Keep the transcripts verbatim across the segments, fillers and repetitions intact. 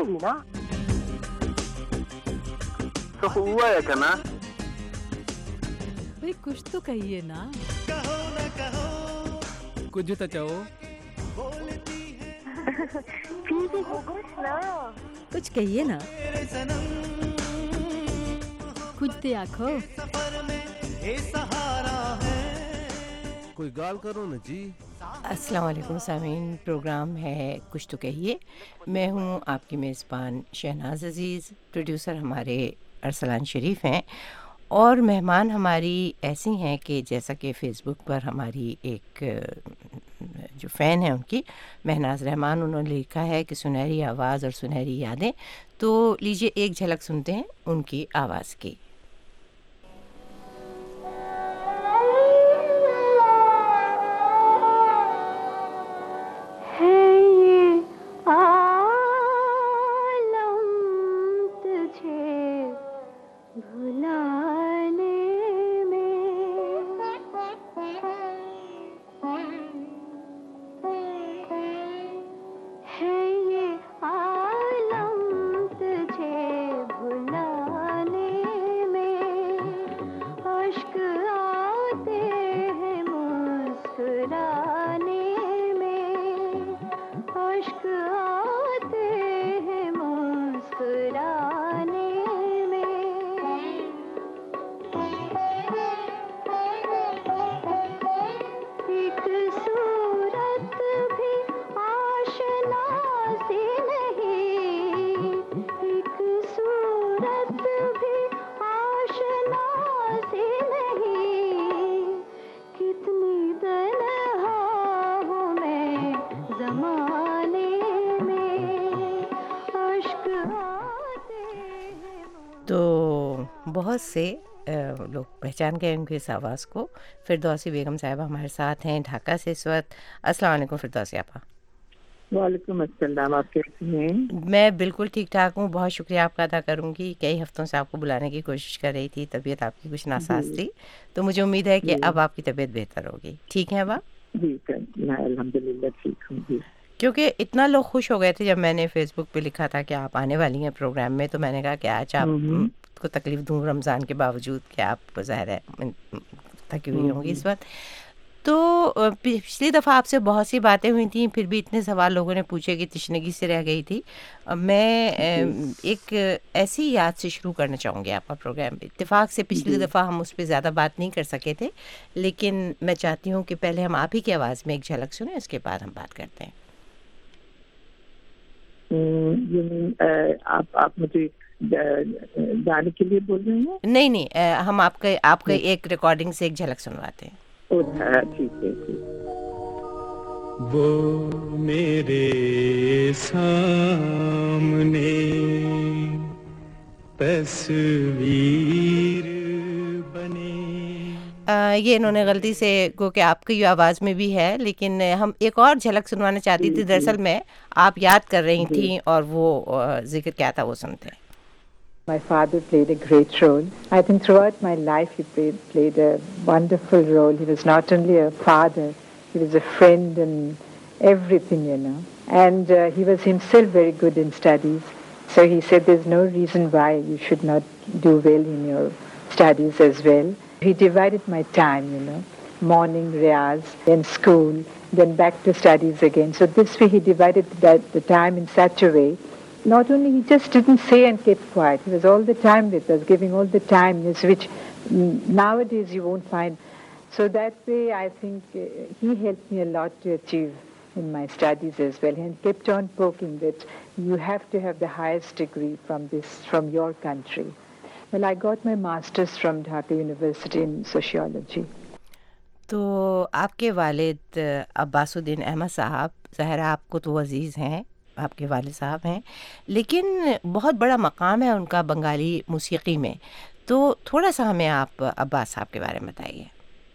ہی نا. تو ہوا ہے کنا بھئی کچھ تو کہیے نا. کچھ تو چاہو. ٹھیک ہے کچھ نا. کچھ کہیے نا. کچھ تو آکھو. کوئی گال کرو نا جی. السلام علیکم سامعین، پروگرام ہے کچھ تو کہیے. میں ہوں آپ کی میزبان شہناز عزیز، پروڈیوسر ہمارے ارسلان شریف ہیں، اور مہمان ہماری ایسی ہیں کہ جیسا کہ فیس بک پر ہماری ایک جو فین ہے ان کی مہناز رحمان، انہوں نے لکھا ہے کہ سنہری آواز اور سنہری یادیں. تو لیجئے ایک جھلک سنتے ہیں ان کی آواز کی. تو بہت سے لوگ پہچان گئے ان کی اس آواز کو. فردوسی بیگم صاحبہ ہمارے ساتھ ہیں ڈھاکہ سے اس وقت. السلام علیکم فردوسی آپا. وعلیکم السلام، آپ کیسی ہیں؟ میں بالکل ٹھیک ٹھاک ہوں. بہت شکریہ آپ کا ادا کروں گی. کئی ہفتوں سے آپ کو بلانے کی کوشش کر رہی تھی، طبیعت آپ کی کچھ ناساز تھی، تو مجھے امید ہے کہ اب آپ کی طبیعت بہتر ہوگی. ٹھیک ہے اب آپ؟ جی میں الحمدللہ ٹھیک ہوں. جی کیونکہ اتنا لوگ خوش ہو گئے تھے جب میں نے فیس بک پہ لکھا تھا کہ آپ آنے والی ہیں پروگرام میں، تو میں نے کہا کہ آج آپ کو تکلیف دوں رمضان کے باوجود کہ آپ ظاہر ہے تھکی ہوئی ہوں گی اس وقت. تو پچھلی دفعہ آپ سے بہت سی باتیں ہوئی تھیں، پھر بھی اتنے سوال لوگوں نے پوچھے کہ تشنگی سے رہ گئی تھی. میں ایک ایسی یاد سے شروع کرنا چاہوں گی آپ کا پروگرام. اتفاق سے پچھلی دفعہ ہم اس پہ زیادہ بات نہیں کر سکے تھے، لیکن میں چاہتی ہوں کہ پہلے ہم آپ ہی کی آواز میں ایک جھلک سنیں، اس کے بعد ہم بات کرتے ہیں. آپ آپ مجھے گانے کے لیے بول رہے ہیں؟ نہیں نہیں، ہم آپ کے آپ کے ایک ریکارڈنگ سے ایک جھلک سنواتے ہیں. ٹھیک ہے. وہ میرے سامنے تصویر بنے. یہ انہوں نے غلطی سے گو کہ آپ کی آواز میں بھی ہے، لیکن ہم ایک اور جھلک سنوانا چاہتی تھی. دراصل میں آپ یاد کر رہی تھیں اور وہ ذکر کیا تھا وہ سنتے ہیں. My father played a great role. I think throughout my life he played, played a wonderful role. He was not only a father, he was a friend and everything, you know. And uh, he was himself very good in studies. So he said there's no reason why you should not do well in your studies as well. He divided my time, you know, morning riyaz, then school, then back to studies again. So this way he divided that, the time in such a way. Not only he just didn't say and kept quiet, he was all the time with us, giving all the time, which nowadays you won't find. So that way I think uh, he helped me a lot to achieve in my studies as well, and kept on poking that you have to have the highest degree from this, from your country. Well, I got my master's from Dhaka University in sociology. تو آپ کے والد عباس الدین احمد صاحب ظاہر آپ کو تو عزیز ہیں، آپ کے والد صاحب ہیں، لیکن بہت بڑا مقام ہے ان کا بنگالی موسیقی میں. تو تھوڑا سا ہمیں آپ عباس صاحب کے بارے میں بتائیے.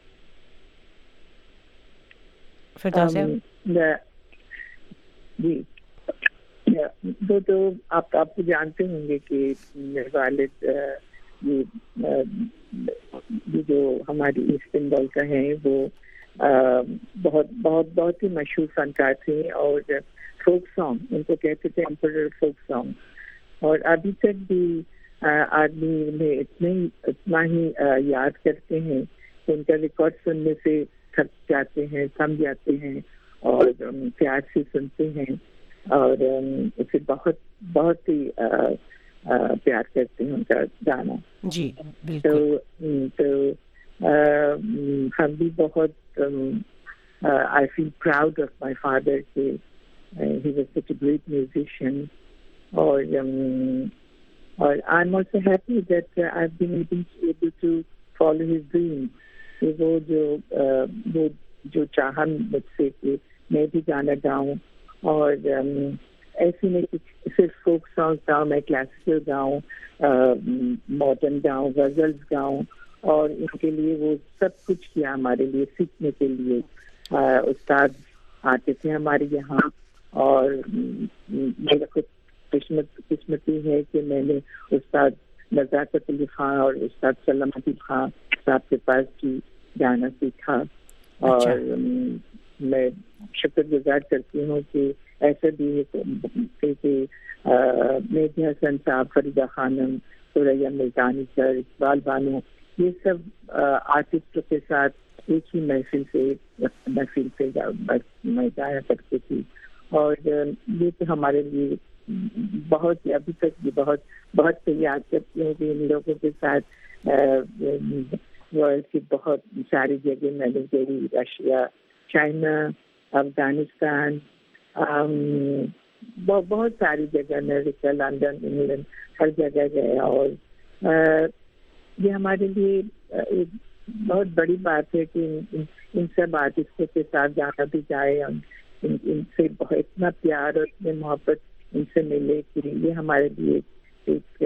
جی تو تو آپ آپ کو جانتے ہوں گے کہ میرے والد یہ جو ہماری ایسٹ بنگال کا ہے وہ بہت بہت بہت ہی مشہور فنکار تھے، اور فوک سانگ، ان کو کہتے تھے ایمپرر فوک سانگ. اور ابھی تک بھی آدمی میں اتنے اتنا ہی یاد کرتے ہیں کہ ان کا ریکارڈ سننے سے تھک جاتے ہیں، تھم جاتے ہیں اور پیار سے سنتے ہیں اور اسے بہت بہت ہی پیار کرتے ہیں ان کا گانا. جی تو تو ہم بھی بہت I feel proud of my father کہ he was such a great musician. اور اور I am also happy that I have been able to follow his dream. کہ وہ جو وہ جو چاہا مجھ سے کہ میں بھی گانا گاؤں اور ایسے نہیں کہ صرف فوک سانگ گاؤں، میں کلاسیکل گاؤں، ماڈرن گاؤں، غزلز گاؤں. اور ان کے لیے وہ سب کچھ کیا ہمارے لیے سیکھنے کے لیے. استاد آتے تھے ہمارے یہاں اور میرا خود قسمت قسمتی ہے کہ میں نے استاد نزاکت علی خان اور استاد سلامت خان صاحب کے پاس کی گانا سیکھا. اور میں شکر گزار کرتی ہوں کہ ایسا بھی ہے کہ مہدی حسن صاحب، فریدہ خانم، ثریا ملتانی سر، اقبال بانو، یہ سب آرٹسٹوں کے ساتھ ایک ہی محفل سے محفل سے میں گایا کرتی تھی. اور یہ تو ہمارے لیے بہت ابھی تک بھی بہت بہت یاد کرتی ہوں کہ ان لوگوں کے ساتھ ورلڈ کی بہت ساری جگہ میں نے گئی، رشیا، چائنا، افغانستان، بہت ساری جگہ، امریکہ، لندن، انگلینڈ، ہر جگہ گیا. اور یہ ہمارے لیے ایک بہت بڑی بات ہے کہ ان سب آرٹسٹوں کے ساتھ جانا بھی جائے، ان سے بہت اتنا پیار اور اتنے محبت ان سے ملے کہ یہ ہمارے لیے ایک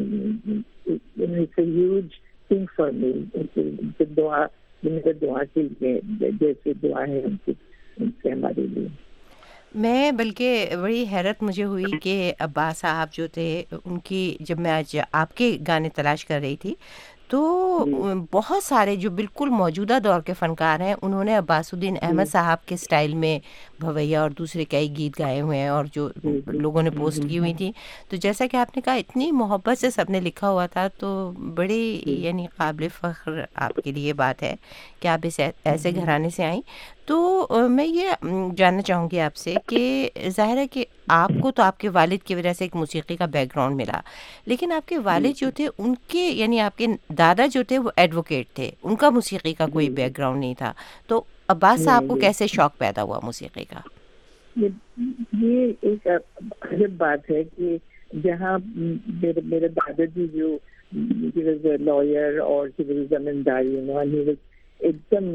ہیوج تھنگ فار می. ان کی دعا، میرے دعا کے لیے جیسے دعا ہے ان کی ان سے ہمارے لیے. میں بلکہ بڑی حیرت مجھے ہوئی کہ عباس صاحب جو تھے ان کی، جب میں آج آپ کے گانے تلاش کر رہی تھی تو بہت سارے جو بالکل موجودہ دور کے فنکار ہیں انہوں نے عباس الدین احمد صاحب کے سٹائل میں بھویہ اور دوسرے کئی گیت گائے ہوئے ہیں اور جو لوگوں نے پوسٹ کی ہوئی تھی. تو جیسا کہ آپ نے کہا اتنی محبت سے سب نے لکھا ہوا تھا، تو بڑی یعنی قابل فخر آپ کے لیے بات ہے کہ آپ اس ایسے گھرانے سے آئیں. تو میں یہ جاننا چاہوں گی آپ سے کہ ظاہر ہے کہ آپ کو تو آپ کے والد کی وجہ سے ایک موسیقی کا بیک گراؤنڈ ملا، لیکن آپ کے والد جو تھے ان کے یعنی آپ کے دادا جو تھے وہ ایڈوکیٹ تھے، ان کا موسیقی کا کوئی بیک گراؤنڈ نہیں تھا. تو عباس صاحب کو کیسے شوق پیدا ہوا موسیقی کا؟ یہ ایک عجیب بات ہے کہ جہاں میرے میرے دادا جی جو لائر اور زمینداری ایک دم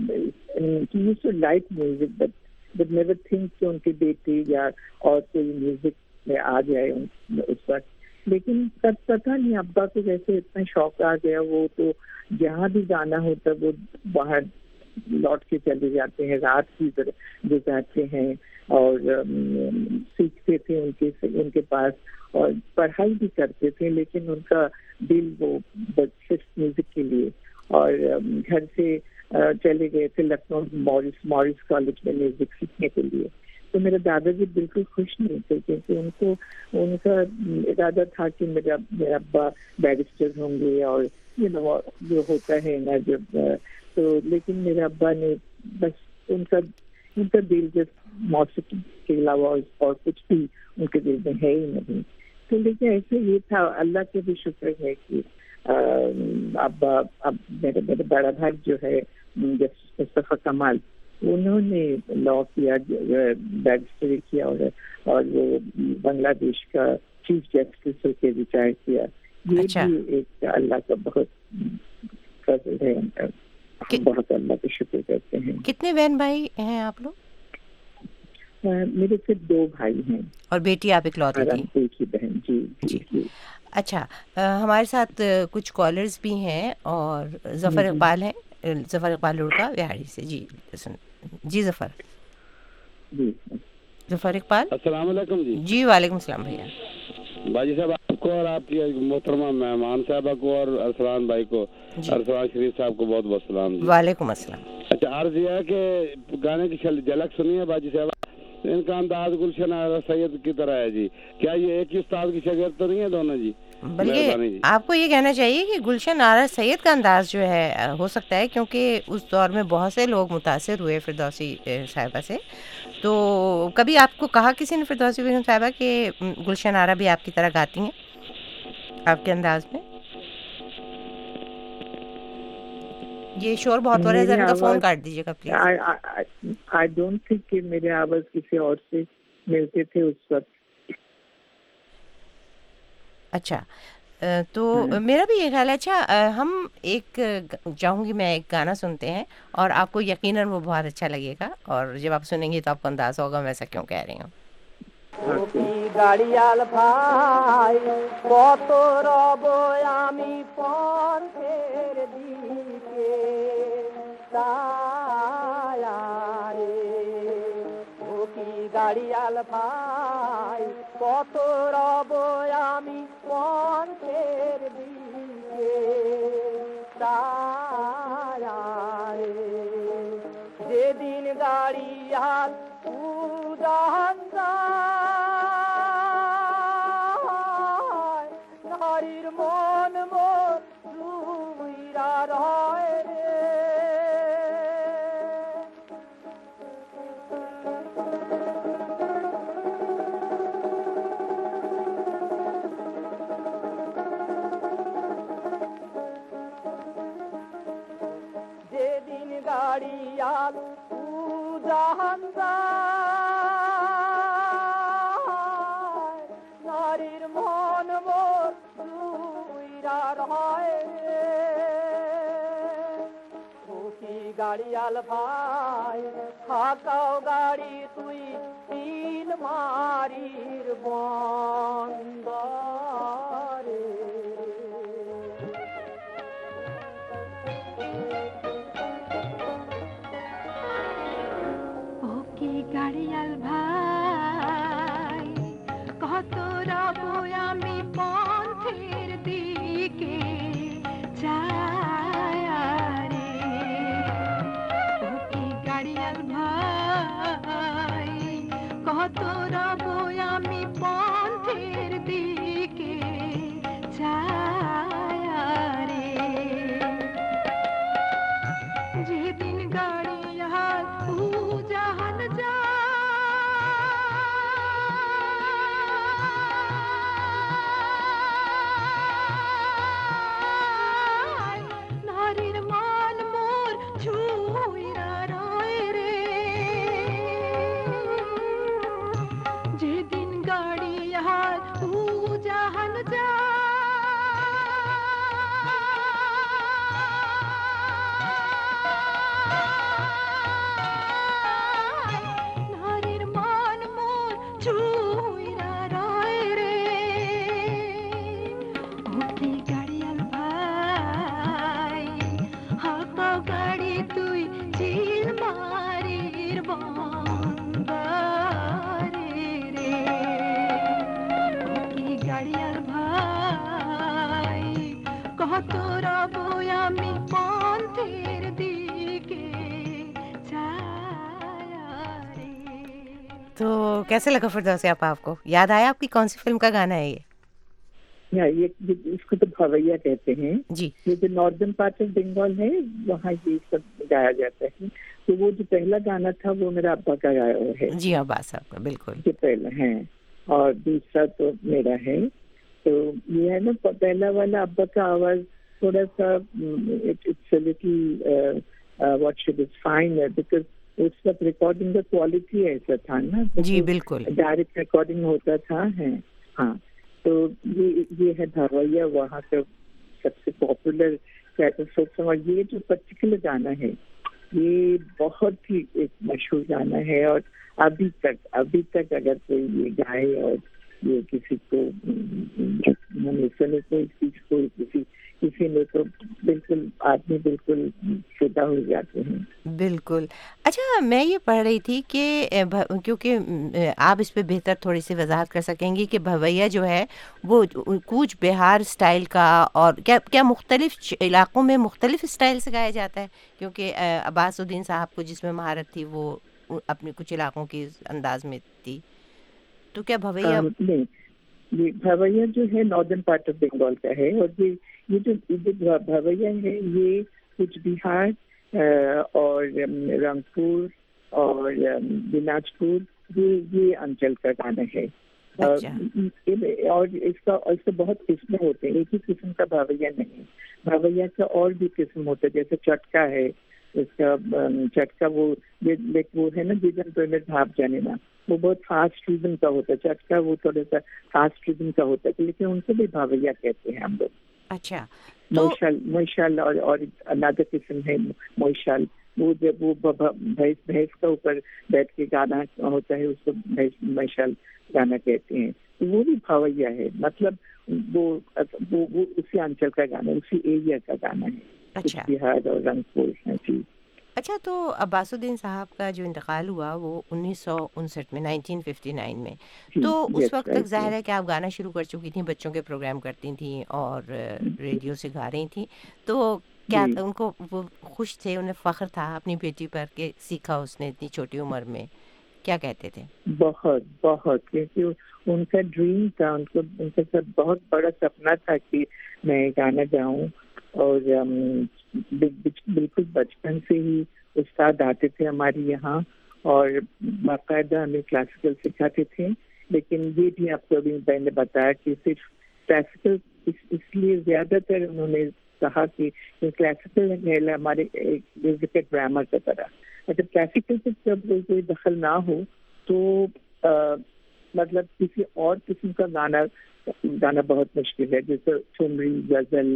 light music but but never think کہ ان کے بیٹے یا اور کوئی میوزک میں آ جائے اس وقت. لیکن تب پتہ نہیں ابا کو جیسے اتنا شوق آ گیا، وہ تو جہاں بھی جانا ہوتا وہ باہر لوٹ کے چلے جاتے ہیں، رات کی گزارتے ہیں اور سیکھتے تھے ان کے ان کے پاس اور پڑھائی بھی کرتے تھے. لیکن ان کا دل وہ صرف میوزک کے لیے. اور گھر سے چلے گئے تھے لکھنؤ مورس مورس کالج میں میوزک سیکھنے کے لیے. تو میرے دادا جی بالکل خوش نہیں تھے کیونکہ ان کو ان کا ارادہ تھا کہ میرا میرا ابا بیرسٹر ہوں گے اور یو نو جو ہوتا ہے نا جو تو. لیکن میرے ابا نے بس ان کا ان کا دل جس موسیقی کے علاوہ اور کچھ بھی ان کے دل میں ہے ہی نہیں. تو لیکن ایسے یہ تھا، اللہ کے بھی شکر ہے کہ ابا اب میرے میرے بڑا بھائی جو ہے مصطفیٰ کمال، انہوں نے لا کیا، بیرسٹری کیا اور اور وہ بنگلہ دیش کا چیف جسٹس ہو کے ریٹائر کیا. یہ بھی ایک اللہ کا بہت فضل ہے، بہت اللہ کا شکر کرتے ہیں. کتنے بہن بھائی ہیں آپ لوگ؟ میرے صرف دو بھائی ہیں اور بیٹی آپ اکلوتی تھی؟ ایک ہی بہن. جی جی جی. اچھا، ہمارے ساتھ کچھ کالرز بھی ہیں اور ظفر اقبال ہیں، ظفر اقبال لڑکا وہاڑی سے. جی جی ظفر. جی ظفر اقبال. السلام علیکم. جی جی وعلیکم السلام بھیا. باجی صاحب آپ کو اور آپ کی محترمہ مہمان صاحبہ کو اور ارسلان بھائی کو، ارسلان شریف صاحب کو بہت بہت سلام. وعلیکم السلام. اچھا، عرض یہ ہے کہ گانے کی جھلک سنی ہے باجی صاحب؟ ان کا انداز گلشن آرا سید کی طرح ہے جی. کیا یہ ایک ہی استاد کی شاگرد تو نہیں ہے دونوں جی؟ بلکہ آپ کو یہ کہنا چاہیے کہ گلشن آرا سید کا انداز جو ہے ہو سکتا ہے کیونکہ اس دور میں بہت سے لوگ متاثر ہوئے فردوسی صاحبہ سے. تو کبھی آپ کو کہا کسی نے فردوسی بیگم صاحبہ کہ گلشن آرا بھی آپ کی طرح گاتی ہیں آپ کے انداز میں؟ یہ شور بہت ہو رہا ہے، ذرا کا فون کاٹ دیجیے گا پلیز. آئی ڈونٹ تھنک کہ میرے آواز کسی اور سے ملتے تھے اس وقت. اچھا تو میرا بھی یہ خیال ہے. اچھا ہم ایک چاہوں گی میں ایک گانا سنتے ہیں اور آپ کو یقیناً وہ بہت اچھا لگے گا اور جب آپ سنیں گے تو آپ کو انداز ہوگا میں ایسا کیوں کہہ رہی ہوں. গাড়িয়াল ভাই কত রব আমি পথের দিকে তায়ারে ও কি গাড়িয়াল ভাই কত রব আমি পথের দিকে তায়ারে যেদিন গাড়িয়াল উদাহরণ নারীর মন মোর রুইরা রয় রে যেদিন গাড়িয়াল উদাহরণ নারীর মন মোর রুইরা রয় রে ও কি গাড়িয়াল ভাই হাকাও গাড়ি তুই তিন মারির বন্দরে ও কি গাড়িয়াল ভাই কত রব আমি পথের দিকে যায়ারে ও কি গাড়িয়াল ভাই কত রব আমি পথের দিকে যায়ারে যেদিন গাড়িয়াল উজাহান যা تو کیسے لگا فردوسی آپ آپ کو؟ یاد آیا آپ کی کون سی فلم کا گانا ہے یہ؟ یہ اس کو تو بھویا کہتے ہیں جی. یہ جو ناردرن پارٹ آف بنگال ہے وہاں یہ سب گایا جاتا ہے. تو وہ جو پہلا گانا تھا وہ میرا ابا کا گایا ہوا ہے. جی ابا صاحب کا بالکل یہ پہلا ہے اور دوسرا تو میرا ہے. تو یہ ہے نا پہلا والا ابا کا آواز تھوڑا سا what should is fine because اس وقت ریکارڈنگ کا کوالٹی ایسا تھا نا. جی بالکل ڈائریکٹ ریکارڈنگ ہوتا تھا. ہے ہاں. تو یہ یہ ہے بھویا وہاں کا سب سے پاپولر. یہ جو پرٹیکولر گانا ہے یہ بہت ہی ایک مشہور گانا ہے اور ابھی تک ابھی تک اگر کوئی یہ گائے اور یہ کسی کو سنے کو اس چیز کو کسی کسی نے تو بالکل آدمی بالکل فدا ہو جاتے ہیں. بالکل. اچھا میں یہ پڑھ رہی تھی کہ کیونکہ آپ اس پہ بہتر تھوڑی سی وضاحت کر سکیں گی کہ بھویا جو ہے وہ کوچ بہار اسٹائل کا اور کیا کیا مختلف علاقوں میں مختلف اسٹائل سے گایا جاتا ہے؟ کیونکہ عباس الدین صاحب کو جس میں مہارت تھی وہ اپنے کچھ علاقوں کے انداز میں تھی. تو کیا بھویہ نہیں، یہ بھویہ جو ہے ناردرن پارٹ آف بنگال کا ہے، اور یہ یہ جو بھویہ ہے یہ کچھ بہار اور رنگپور اور دناج پور یہ یہ انچل کا گانا ہے. اور اس کا اس کے بہت قسمیں ہوتے ہیں، ایک ہی قسم کا بھویہ نہیں. بھویہ کا اور بھی قسم ہوتا ہے، جیسے چٹکا ہے، اس کا چٹکا وہ وہ ہے نا جدن پیمنٹ بھاپ جانے نا، وہ بہت فاسٹ ریزن کا ہوتا ہے. چٹکا وہ تھوڑا سا فاسٹ ریزن کا ہوتا ہے، لیکن ان کو بھی بھویہ کہتے ہیں ہم لوگ. اچھا، موشال موشال اور اور اندر قسم ہے موشال، وہ جب وہ بھینس بھینس کا اوپر بیٹھ کے گانا ہوتا ہے اس کو موشال گانا کہتے ہیں. تو وہ بھی بھویہ ہے، مطلب وہ وہ اسی انچل کا گانا، اسی ایریا کا گانا ہے. اچھا، بہار اور رنگپور ہے. جی اچھا، تو عباس الدین صاحب کا جو انتقال ہوا وہ انیس سو انسٹھ میں نائنٹین ففٹی نائن میں، تو اس وقت تک ظاہر ہے کہ آپ گانا شروع کر چکی تھیں، بچوں کے پروگرام کرتی تھیں اور ریڈیو سے گا رہی تھیں. تو کیا ان کو وہ خوش تھے، انہیں فخر تھا اپنی بیٹی پر کہ سیکھا اس نے اتنی چھوٹی عمر میں؟ کیا کہتے تھے؟ بہت بہت، کیونکہ ان کا ڈریم تھا، ان کو ان کے ساتھ بہت بڑا سپنا تھا کہ میں گانا گاؤں. اور بالکل بچپن سے ہی استاد آتے تھے ہمارے یہاں اور باقاعدہ ہمیں کلاسیکل سکھاتے تھے. لیکن یہ بھی آپ کو ابھی میں نے بتایا کہ صرف کلاسیکل اس لیے زیادہ تر انہوں نے کہا کہ کلاسیکل ہمارے میوزک گرامر کی طرح، اگر کلاسیکل سے جب کوئی دخل نہ ہو تو مطلب کسی اور قسم کا گانا گانا بہت مشکل ہے، جیسے ٹھمری، غزل،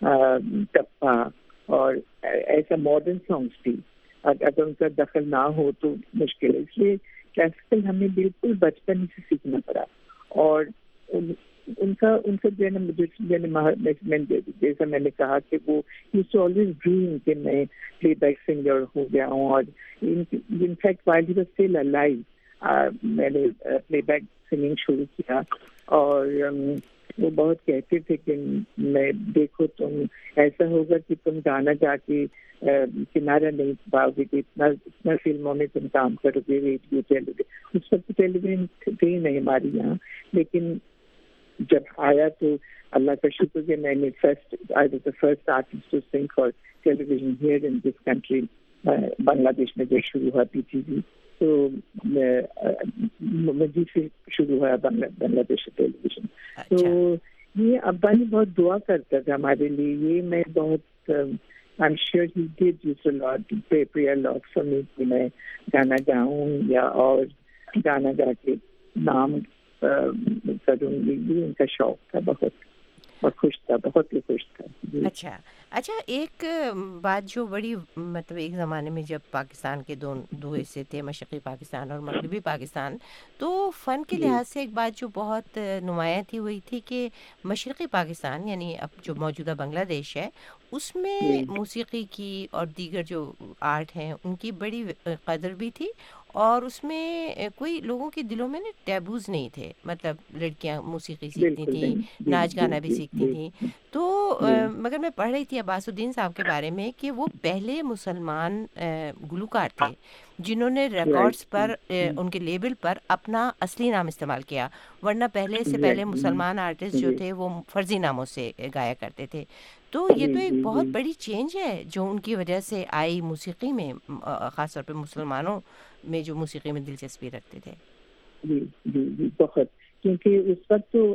ٹپا اور ایسا ماڈرن سانگس بھی اگر ان کا دخل نہ ہو تو مشکل ہے. اس لیے کلاسیکل ہمیں بالکل بچپن سے سیکھنا پڑا. اور ان کا ان کا جو ہے نا جیسا میں نے کہا کہ وہ یوز ٹو آلویز ڈریم کہ میں پلے بیک سنگر ہو گیا ہوں. اور in fact while he was still alive میں نے پلے بیک سنگنگ شروع کیا. اور وہ بہت کہتے تھے کہ میں دیکھو تم ایسا ہوگا کہ تم گانا گا کے کنارہ نہیں پاؤ گے، کہ اتنا اتنا فلموں میں تم کام کرو گے، ریڈیو ٹیلی ویژن. اس وقت ٹیلی ویژن تھے ہی نہیں ہمارے یہاں، لیکن جب آیا تو اللہ کا شکر کہ میں نے first I was the first artist to sing for television here in this country. Bangladesh میں جو شروع ہوا پی ٹی وی، تو مجھے سے شروع ہوا بنگلہ دیش ٹیلی ویژن. تو یہ ابا نے بہت دعا کرتا تھا ہمارے لیے. یہ میں بہت I'm sure he did use a lot, pray, pray a lot for me کہ میں گانا گاؤں یا اور گانا گا کے نام کروں گی. یہ ان کا شوق تھا، بہت اور خوش تھا، بہت ہی خوش تھا. اچھا اچھا ایک بات جو بڑی مطلب ایک زمانے میں جب پاکستان کے دو دو حصے تھے، مشرقی پاکستان اور مغربی پاکستان، تو فن کے لحاظ سے ایک بات جو بہت نمایاں تھی ہوئی تھی کہ مشرقی پاکستان یعنی اب جو موجودہ بنگلہ دیش ہے اس میں موسیقی کی اور دیگر جو آرٹ ہیں ان کی بڑی قدر بھی تھی، اور اس میں کوئی لوگوں کے دلوں میں نا ٹیبوز نہیں تھے. مطلب لڑکیاں موسیقی سیکھتی تھیں، ناچ گانا بھی سیکھتی تھیں. تو مگر میں پڑھ رہی تھی عباس الدین صاحب کے بارے میں کہ وہ پہلے مسلمان گلوکار تھے جنہوں نے ریکارڈز پر ان کے لیبل پر اپنا اصلی نام استعمال کیا، ورنہ پہلے سے پہلے مسلمان آرٹسٹ جو تھے وہ فرضی ناموں سے گایا کرتے تھے. تو یہ تو ایک بہت بڑی چینج ہے جو ان کی وجہ سے آئی موسیقی میں، خاص طور پہ مسلمانوں میں جو موسیقی میں دلچسپی رکھتے تھے. جی جی جی بہت، کیونکہ اس وقت تو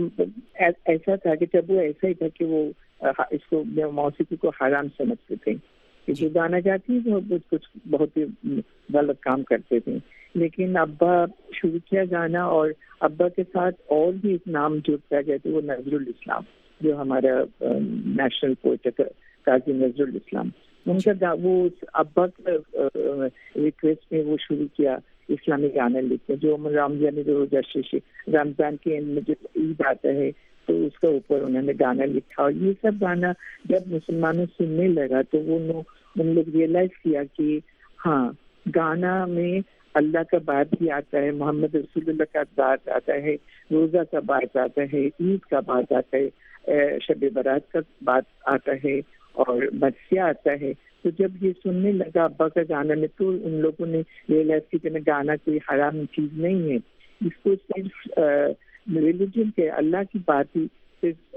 ایسا تھا کہ جب وہ ایسا ہی تھا کہ وہ اس کو موسیقی کو حرام سمجھتے تھے کہ جو گانا گاتی وہ کچھ بہت ہی غلط کام کرتے تھے. لیکن ابا شروع کیا گانا، اور ابا کے ساتھ اور بھی ایک نام جڑتا گیا تو وہ نظر الاسلام جو ہمارا نیشنل پوئٹ ہے قاضی نظر الاسلام. ان کا وہ ابا کا ریکویسٹ میں وہ شروع کیا اسلامی گانے لکھتے، جو رمضان روزہ رمضان کے میں جو عید آتا ہے تو اس کے اوپر انہوں نے گانا لکھا. اور یہ سب گانا جب مسلمانوں سننے لگا تو وہ ان لوگ ریئلائز کیا کہ ہاں گانا میں اللہ کا بات بھی آتا ہے، محمد رسول اللہ کا بات آتا ہے، روزہ کا بات آتا ہے، عید کا بات آتا ہے، شب برات کا بات آتا ہے، اور مرثیہ آتا ہے. تو جب یہ سننے لگا ابا کا گانا میں تو ان لوگوں نے ریئلائز کی کہ گانا کوئی حرام چیز نہیں ہے, اس کو صرف ریلیجن کے اللہ کی بات ہی صرف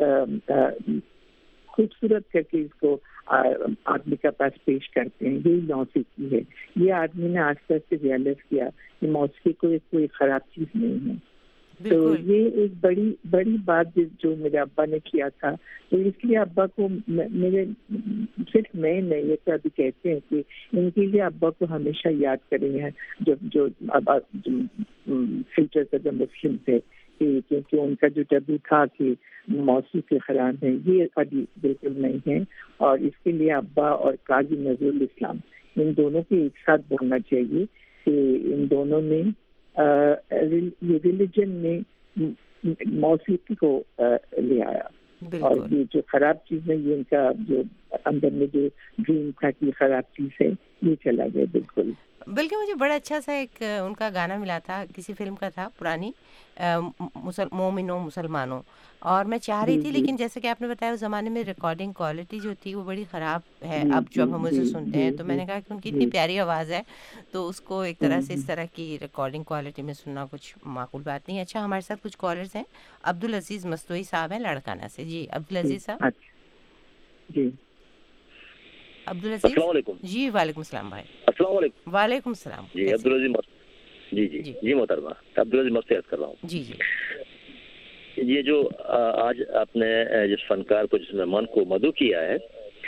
خوبصورت کر کے اس کو آدمی کا پاس پیش کرتے ہیں, یہی موسیقی ہے. یہ آدمی نے آج تک سے ریئلائز کیا کہ موسیقی کوئی کوئی خراب چیز نہیں ہے. تو یہ ایک بڑی بڑی بات جو میرے ابا نے کیا تھا, تو اس لیے ابا کو میرے صرف میں نہیں, یہ تو ابھی کہتے ہیں کہ ان کے لیے ابا کو ہمیشہ یاد کریں ہیں جب جو ابا فیوچر سے جو مسلم تھے, کیونکہ ان کا جو ٹیبو تھا کہ موسیقی حرام ہے, یہ ابھی بالکل نہیں ہے. اور اس کے لیے ابا اور قاضی نذیر الاسلام ان دونوں کو ایک ساتھ بولنا چاہیے کہ ان دونوں نے یہ ریلیجن میں موسیقی کو لے آیا, اور یہ جو خراب چیز ہے یہ ان کا جو اندر میں جو ڈریم تھا کہ خراب چیز ہے یہ چلا گیا بالکل. بلکہ مجھے بڑا اچھا سا ایک ان کا گانا ملا تھا, کسی فلم کا تھا پرانی, مومنوں مسلمانوں, اور میں چاہ رہی تھی لیکن جیسے کہ آپ نے بتایا اس زمانے میں ریکارڈنگ کوالٹی جو تھی وہ بڑی خراب ہے. اب جب ہم اسے سنتے ہیں تو میں نے کہا کہ ان کی اتنی پیاری آواز ہے تو اس کو ایک طرح سے اس طرح کی ریکارڈنگ کوالٹی میں سننا کچھ معقول بات نہیں. اچھا, ہمارے ساتھ کچھ کالرز ہیں. عبدالعزیز مستوئی صاحب ہیں لڑکانہ سے. جی عبدالعزیز صاحب. جی عبدالعزیز. السلام علیکم. جی وعلیکم السلام بھائی. السلام علیکم. وعلیکم السلام. جی عبدالعزیز مست جی جی جی محترمہ عبدالعزیز مست یاد کر رہا ہوں. جی جی. یہ جو آج آپ نے جس فنکار کو جس مہمان کو مدعو کیا ہے,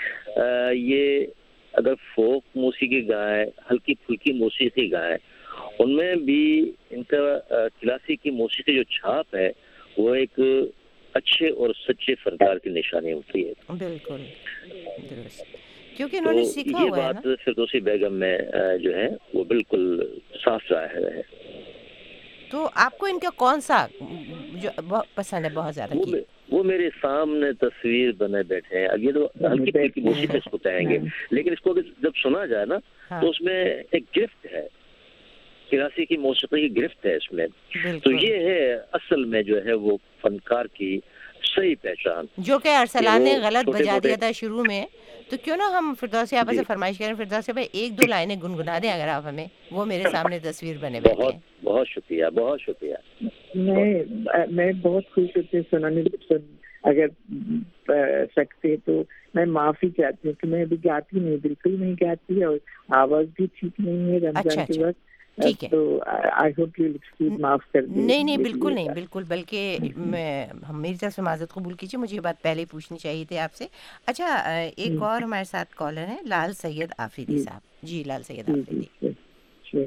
یہ اگر فوک موسیقی گائے, ہلکی پھلکی موسیقی گائے, ان میں بھی ان کا کلاسیکی موسیقی جو چھاپ ہے وہ ایک اچھے اور سچے فنکار کی نشانی ہوتی ہے. بالکل درست, کیونکہ انہوں نے سیکھا ہوا ہے. یہ بات فردوسی بیگم میں جو ہے وہ بالکل صاف ظاہر ہے. تو آپ کو ان کا کون سا جو پسند ہے بہت زیادہ؟ وہ, وہ میرے سامنے تصویر بنے بیٹھے ہیں. اب یہ تو ہلکی پھلکی موسیقی اس کو کہیں گے, لیکن اس کو جب سنا جائے نا تو اس میں ایک گرفت ہے, کلاسیکی موسیقی کی گرفت ہے اس میں. تو یہ ہے اصل میں جو ہے وہ فنکار کی صحیح پہچان, جو کہ ارسلان نے غلط بجا دیا تھا شروع میں. تو کیوں نہ ہم فردوسی آپا سے فرمائش کریں, فردوسی آپا ایک دو لائنیں گنگنا دیں اگر آپ ہمیں, وہ میرے سامنے تصویر بنے بیٹھے ہیں. بہت بہت شکریہ, بہت شکریہ. میں میں بہت خوش ہوتی ہوں سنانے, اگر سکتے تو میں معافی چاہتی ہوں کہ میں ابھی گاتی نہیں, بالکل نہیں گاتی, اور آواز بھی ٹھیک نہیں ہے رمضان کے وقت. ٹھیک ہے, تو آئی ہوپ یو ایکسکیوز معاف کر دیں. نہیں نہیں بالکل نہیں, بالکل, بلکہ میں میری طرف سے معذرت قبول کیجیے, مجھے یہ بات پہلے ہی پوچھنی چاہیے تھی آپ سے. اچھا, ایک اور ہمارے ساتھ کالر ہیں لال سید آفریدی صاحب. جی لال سید آفریدی.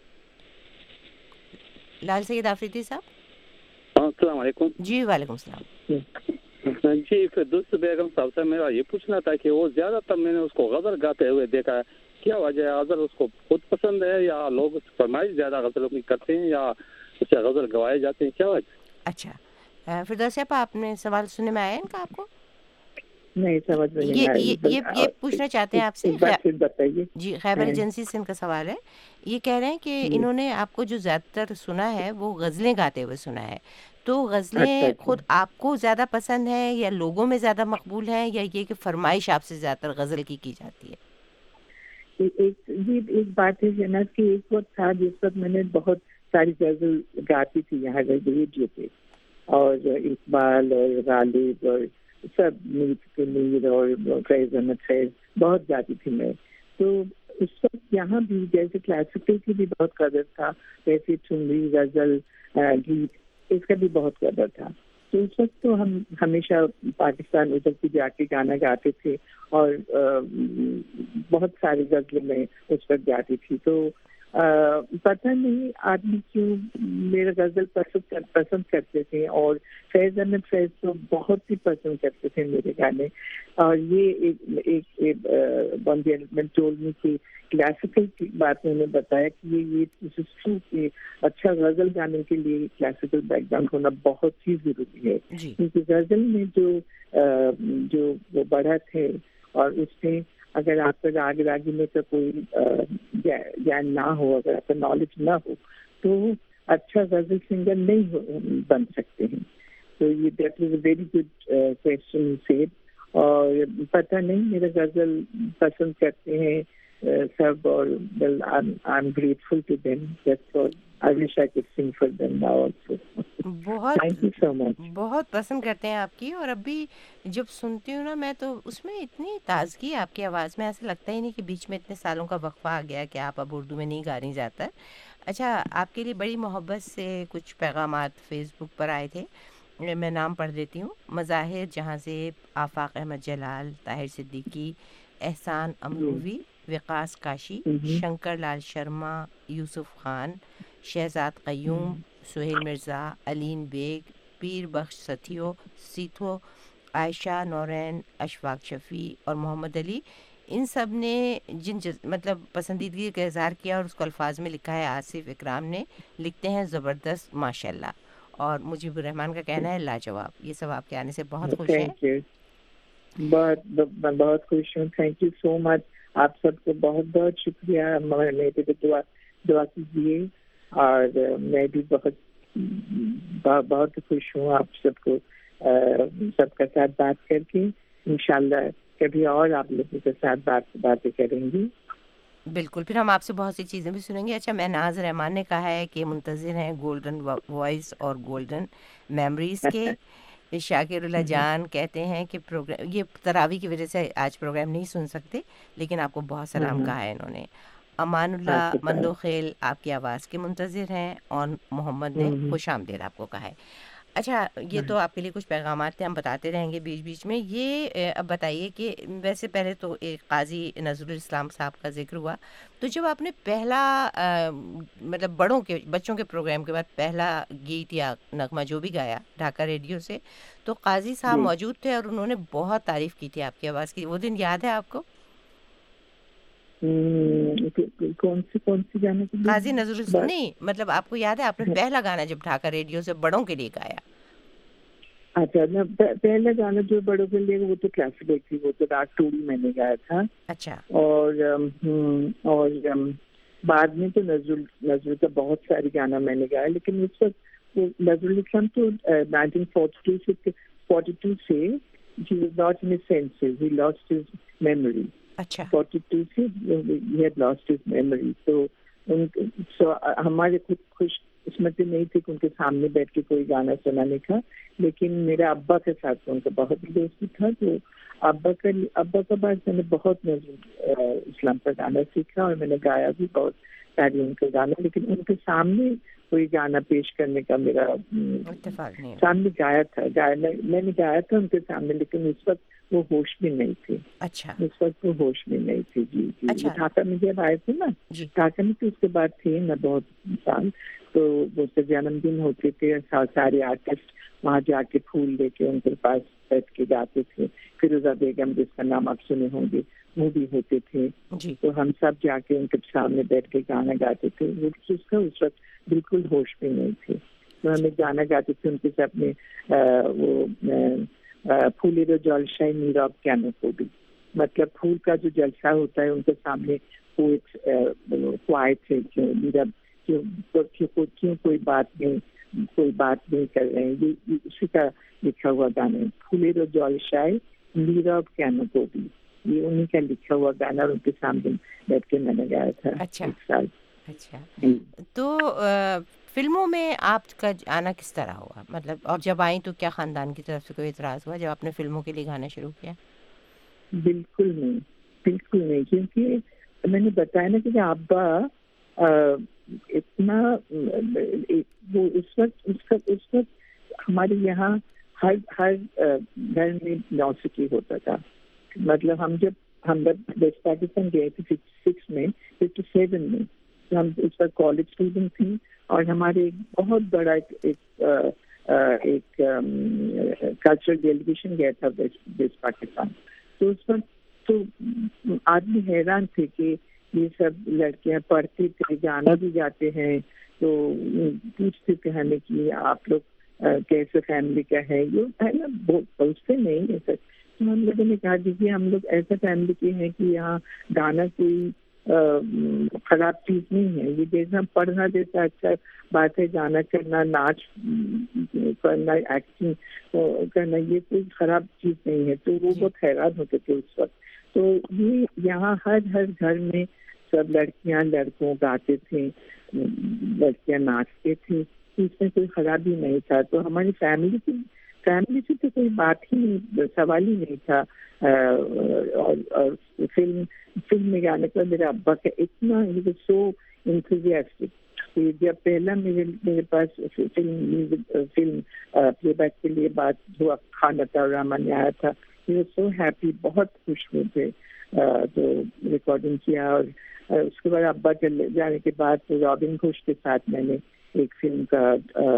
لال سید آفریدی صاحب. السلام علیکم. جی وعلیکم السلام. جی فردوسی بیگم صاحب سے میرا یہ پوچھنا تھا کہ وہ زیادہ تر میں نے اس کو غزل گاتے ہوئے دیکھا ہے, کیا وجہ ہے؟ غزل اس کو خود پسند ہے یا لوگ فرمائش زیادہ غزلوں کی کرتے ہیں یا اسے غزل گوائے جاتے ہیں, کیا وجہ؟ اچھا فردوسی آپا, آپ نے سوال سننے میں آیا ان کا آپ کو؟ نہیں سمجھ میں یہ یہ یہ پوچھنا چاہتے ہیں آپ سے. بتائیے. جی خیبر ایجنسی سے ان کا سوال ہے. یہ کہہ رہے ہیں کہ انہوں نے آپ کو جو زیادہ تر سنا ہے وہ غزلیں گاتے ہوئے سنا ہے, تو غزلیں خود آپ کو زیادہ پسند ہیں یا لوگوں میں زیادہ مقبول ہیں, یا یہ کہ فرمائش آپ سے زیادہ تر غزل کی کی جاتی ہے؟ ایک یہ ایک بات ہے جناب کہ ایک وقت تھا جس وقت میں نے بہت ساری غزل گاتی تھی یہاں ریڈیو پہ, اور اقبال اور غالب اور سب میر کے میر اور فیض احمد فیض بہت گاتی تھی میں. تو اس وقت یہاں بھی جیسے کلاسیکل کی بھی بہت قدر تھا, ویسے ٹھمری غزل گیت اس کا بھی بہت قدر تھا. تو اس وقت تو ہم ہمیشہ پاکستان ادھر کی جا کے گانا گاتے تھے, اور بہت ساری غزلیں میں اس وقت گاتی تھی. تو پتہ نہیں آدمی کیوں میرا غزل پسند پسند کرتے تھے, اور فیض احمد فیض تو بہت ہی پسند کرتے تھے میرے گانے. اور یہ ایک ایک ون ڈیولپمنٹ ٹول می کی کلاسیکل کی بات میں نے بتایا کہ یہ یہ اچھا غزل گانے کے لیے کلاسیکل بیک گراؤنڈ ہونا بہت ہی ضروری ہے, کیونکہ غزل میں جو جو وہ بڑا تھے, اور اس میں اگر آپ کا راگ راگی میں کا کوئی جان نہ ہو, اگر آپ کا نالج نہ ہو, تو اچھا غزل سنگر نہیں بن سکتے ہیں. تو یہ that was a very good question said. اور پتہ نہیں میرا غزل پسند کرتے ہیں سب, اور well, I'm, I'm grateful to them. That's all. I wish I could sing for them now also. بہت Thank you so much. بہت پسند کرتے ہیں آپ کی, اور اب بھی جب سنتی ہوں نا میں تو اس میں اتنی تازگی ہے آپ کی آواز میں, ایسا لگتا ہی نہیں کہ بیچ میں اتنے سالوں کا وقفہ آ گیا کہ آپ اب اردو میں نہیں گا نہیں جاتا. اچھا, آپ کے لیے بڑی محبت سے کچھ پیغامات فیس بک پر آئے تھے, میں نام پڑھ دیتی ہوں. مظاہر جہاں زیب, آفاق احمد جلال, طاہر صدیقی, احسان امروی, وقاص کاشی, شنکر لال شرما, یوسف خان, شہزاد قیوم, سہیل مرزا, علین بیگ, پیر بخش ستھیو, سیتھو, عائشہ نورین, اشفاق شفیع اور محمد علی, ان سب نے جن جز مطلب پسندیدگی کا اظہار کیا, اور اس کو الفاظ میں لکھا ہے آصف اکرام نے. لکھتے ہیں زبردست ماشاء اللہ, اور مجیب الرحمان کا کہنا ہے لاجواب. یہ سب آپ کے آنے سے بہت خوش ہیں. بہت بہت خوش ہوں. Thank you so much. آپ سب کو بہت بہت شکریہ. میرے پہ دعا دعا کیجیے, اور میں بھی بہت بہت خوش ہوں آپ سب کو سب کا ساتھ بات کر کے. انشاءاللہ کبھی اور آپ لوگوں کے ساتھ بات باتیں کریں گی. بالکل, پھر ہم آپ سے بہت سی چیزیں بھی سنیں گے. اچھا, مہناز رحمان نے کہا ہے کہ منتظر ہیں گولڈن وائس اور گولڈن میموریز کے. شاکر اللہ جان کہتے ہیں کہ پروگرام یہ تراویح کی وجہ سے آج پروگرام نہیں سن سکتے, لیکن آپ کو بہت سلام کہا ہے انہوں نے. امان اللہ مندو خیل آپ کی آواز کے منتظر ہیں, اور محمد نے خوش آمدید آپ کو کہا ہے. اچھا, یہ تو آپ کے لیے کچھ پیغامات تھے, ہم بتاتے رہیں گے بیچ بیچ میں. یہ اب بتائیے کہ ویسے پہلے تو ایک قاضی نذر الاسلام صاحب کا ذکر ہوا, تو جب آپ نے پہلا مطلب بڑوں کے بچوں کے پروگرام کے بعد پہلا گیت یا نغمہ جو بھی گایا ڈھاکہ ریڈیو سے, تو قاضی صاحب موجود تھے اور انہوں نے بہت تعریف کی تھی آپ کی آواز کی. وہ دن یاد ہے آپ کو؟ کون سی کون سی گانے کی؟ قاضی نذر الاسلام. نہیں مطلب آپ کو یاد ہے آپ نے پہلا گانا جب ڈھاکہ ریڈیو سے بڑوں کے لیے گایا؟ اچھا, پہلا گانا جو بڑوں کے لیے وہ تو کلاسیکل تھی, وہ تو راگ ٹوڑی میں نے گایا تھا. اچھا. اور اور بعد میں تو نذر نذر کا بہت ساری گانا میں نے گایا, لیکن اس وقت نذر الاسلام تو نائنٹین فورٹی ٹو سے فورٹی ٹو سے he was not in his senses, he lost his memory. اچھا. فورٹی ٹو سے he had lost his memory. تو so ہمارے خود خوش قسمتی نہیں تھی کہ ان کے سامنے بیٹھ کے کوئی گانا سنانے کا, لیکن میرے ابا کے ساتھ ان کا بہت دوستی تھا. تو ابا کا ابا کا بعد میں نے بہت نذر اسلام کا گانا سیکھا, اور میں نے گایا بھی بہت ساری ان کا گانا, لیکن ان کے سامنے کوئی گانا پیش کرنے کا میرا سامنے گایا تھا گایا میں نے گایا تھا ان کے سامنے, لیکن اس وقت وہ ہوش میں نہیں تھے. اچھا. اس وقت وہ ہوش میں نہیں تھی. جی جی ڈھاکہ میں جب آئے تھے نا, ڈھاکہ میں تو اس کے بعد تھے نا بہت سال, تو وہ سے جنم دن ہوتے تھے, سارے آرٹسٹ وہاں جا کے پھول لے کے ان کے پاس بیٹھ کے گاتے تھے. فیروزہ بیگم جس کا نام آپ سنے ہوں گے, وہ بھی ہوتے تھے. تو ہم سب جا کے ان کے سامنے بیٹھ کے گانا گاتے تھے. اس کا اس وقت بالکل ہوش میں نہیں تھے. تو ہمیں گانا گاتے تھے ان کے ساتھ میں وہ پھولے رو جلسہ میراب کیانو کو بھی, مطلب پھول کا جو جلسہ ہوتا ہے ان کے سامنے کوائٹ ہے کیوں میرا کیوں کوئی بات نہیں کوئی بات نہیں کر رہے ہیں, یہ اسی کا لکھا ہوا گانا ہے. پھولے رو جلسہ میراب کیانو کو بھی, یہ انہیں کا لکھا ہوا گانا, اور ان کے سامنے بیٹھ کے میں نے گایا تھا. اچھا. ایک سال. اچھا. تو فلموں میں آپ کا آنا کس طرح ہوا, مطلب اور جب آئیں تو کیا خاندان کی طرف سے کوئی اعتراض ہوا جب آپ نے فلموں کے لیے گانا شروع کیا؟ بالکل نہیں, بالکل نہیں, کیونکہ میں نے بتایا نا کہ ابا اتنا وہ اس وقت اس وقت اس وقت ہمارے یہاں ہر ہر گھر میں موسیقی ہوتا تھا. مطلب ہم جب ہم ویسٹ پاکستان گئے تھے سکس میں ففٹی سیون میں, ہم اس وقت کالج اسٹوڈنٹ تھیں, اور ہمارے بہت بڑا ایک ایک کلچرل ڈیلیگیشن گیا تھا ویسٹ پاکستان. تو اس وقت تو آدمی حیران تھے کہ یہ سب لڑکیاں پڑھتی تھے, گانا بھی گاتے ہیں, تو پوچھتے تھے ہمیں کہ آپ لوگ کیسے فیملی کا ہے, یہ ہے نا پوچھتے نہیں ہے سر. تو ہم لوگوں نے کہا دیکھیے ہم لوگ ایسا فیملی کے ہیں کہ یہاں گانا کوئی خراب چیز نہیں ہے. یہ دیکھنا پڑھنا جیسا اچھا بات ہے, گانا کرنا, ناچ کرنا, ایکٹنگ کرنا, یہ کوئی خراب چیز نہیں ہے. تو وہ بہت حیران ہوتے تھے اس وقت. تو یہ یہاں ہر ہر گھر میں سب لڑکیاں لڑکوں گاتے تھے, لڑکیاں ناچتے تھے, اس میں کوئی خرابی نہیں تھا. تو ہماری فیملی کی فیملی سے تو کوئی بات ہی نہیں, سوال ہی نہیں تھا. اور فلم فلم میں گانے کا میرا ابا کا اتنا سو انتھوزیاسٹک. جب پہلا میرے میرے پاس film music film playback کے لیے بات ہوا, خان عطا الرحمن نے آیا تھا, یہ سو ہیپی, بہت خوش ہوئے تھے. تو ریکارڈنگ کیا, اور اس کے بعد ابا چلے جانے کے بعد رابن گھوش کے ساتھ میں نے ایک فلم کا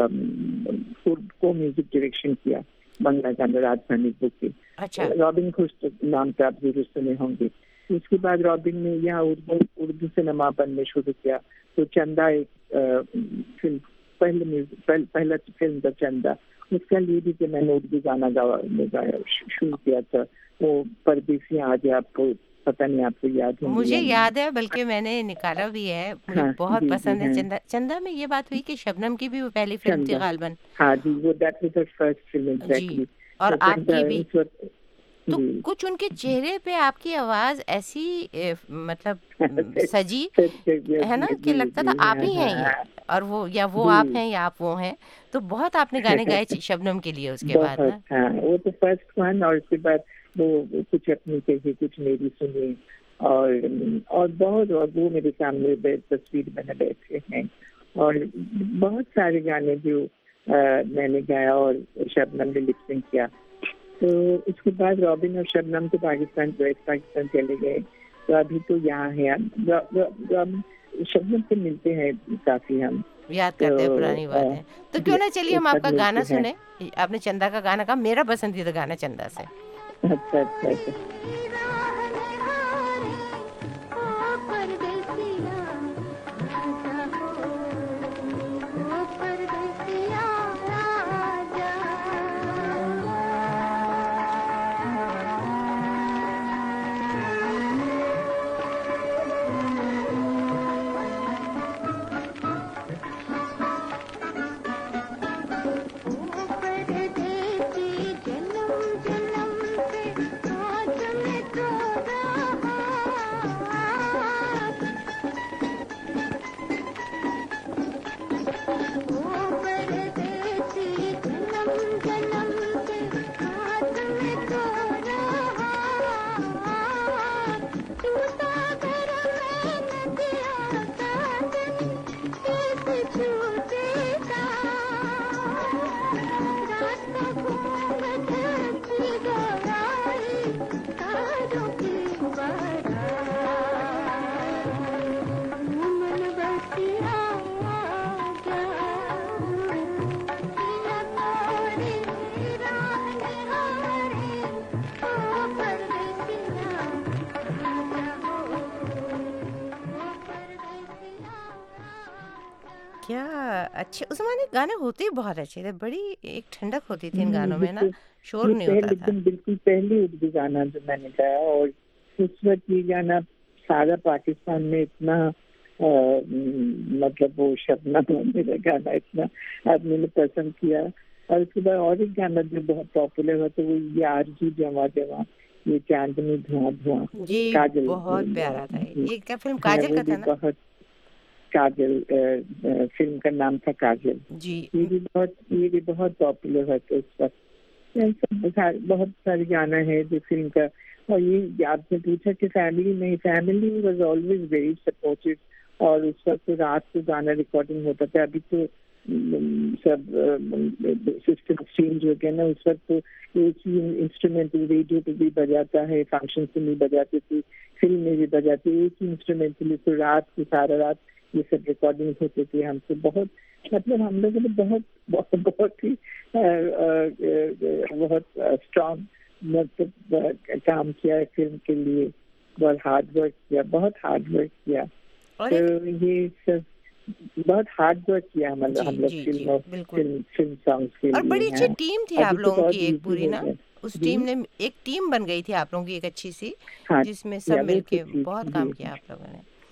کو میوزک ڈائریکشن کیا, بنگلہ گانا راجدھانی بک کی. رابن گھوش نام کا آپ ضرور سنے ہوں گے. اس کے بعد رابن نے یہاں اردو اردو سنیما بننے شروع کیا. تو چندہ ایک فلم پہلے میوزک پہلا فلم تھا چندہ, اس کا لیے بھی کہ میں نے اردو گانا گایا شروع کیا تھا. وہ پردیسیاں آج آپ کو پتہ نہیں آپ کو یاد ہے؟ مجھے یاد ہے, بلکہ میں نے نکالا بھی ہے, مجھے بہت پسند ہے چندہ. چندہ میں یہ بات ہوئی کہ شبنم کی بھی وہ پہلی فلم تھی غالباً. ہاں جی, وہ that was her first film exactly. اور آپ کی بھی. تو کچھ ان کے چہرے پہ آپ کی آواز ایسی مطلب سجی ہے نا کہ لگتا تھا آپ ہی ہیں یہ, اور وہ یا وہ آپ ہیں یا آپ وہ ہیں. تو بہت آپ نے گانے گائے شبنم کے لیے اس کے بعد نا. ہاں, وہ تو فرسٹ ون, اور اس کے بعد وہ کچھ اپنی کہی کچھ میری سنی, اور اور بہت, اور وہ میرے سامنے تصویر بنا بیٹھے ہیں. اور بہت سارے گانے جو میں نے گایا اور شبنم نے لپ سنگ کیا. تو اس کے بعد رابن اور شبنم تو پاکستان ویسٹ پاکستان چلے گئے. تو ابھی تو یہاں ہیں, شبنم سے ملتے ہیں کافی, ہم یاد کرتے ہیں پرانی باتیں. تو کیوں نہ چلیے ہم آپ کا گانا سنیں. آپ نے چندہ کا گانا کہا, میرا پسندیدہ گانا چندہ سے. اچھا اچھا اچھا. اچھے اس زمانے گانے ہوتے ہی بہت اچھے تھے, بڑی ایک ٹھنڈک ہوتی تھی ان گانوں میں نا, شور نہیں ہوتا تھا. بالکل پہلی اردو گانا جو میں نے گایا, اور اس وقت یہ گانا سارا پاکستان میں اتنا مطلب وہ شبنم میرا گانا اتنا آدمی نے پسند کیا. اور اس کے بعد اور ایک گانا جو بہت پاپولر ہوا تو وہ یار جی جواں جواں, یہ چاندنی دھواں دھواں, جی بہت پیارا تھا. یہ کیا فلم کاجل کا تھا نا؟ بہت, کاجل فلم کا نام تھا کاجل جی. یہ بھی بہت یہ بھی بہت پاپولر ہے تو اس وقت. بہت سارے گانا ہے جو فلم کا. اور یہ آپ نے پوچھا کہ فیملی نہیں, family was always very supportive. اور اس وقت رات کو گانا ریکارڈنگ ہوتا تھا. ابھی تو سب سسٹم چینج ہو گیا نا. اس وقت تو ایک ہی انسٹرومنٹ ریڈیو پہ بھی بجاتا ہے, فنکشن سے نہیں بجاتے تھے, فلم میں بھی بجاتے, ایک ہی انسٹرومنٹ کے لیے. تو رات کو سارا رات یہ سب ریکارڈنگ ہوتے تھے. ہم سے بہت مطلب ہم لوگوں نے بہت بہت بہت ہی بہت اسٹرانگ مطلب کام کیا ہے فلم کے لیے. بہت ہارڈ ورک کیا, بہت ہارڈ ورک کیا. تو یہ سب بہت ہارڈ ورک کیا ہم لوگ فلم فلم سانگس کے لیے. اور بڑی اچھی ٹیم تھی آپ لوگوں کی ایک پوری نا, اس ٹیم نے ایک ٹیم بن گئی تھی آپ لوگوں کی ایک اچھی سی, جس میں سب مل کے بہت کام کیا آپ لوگوں نے.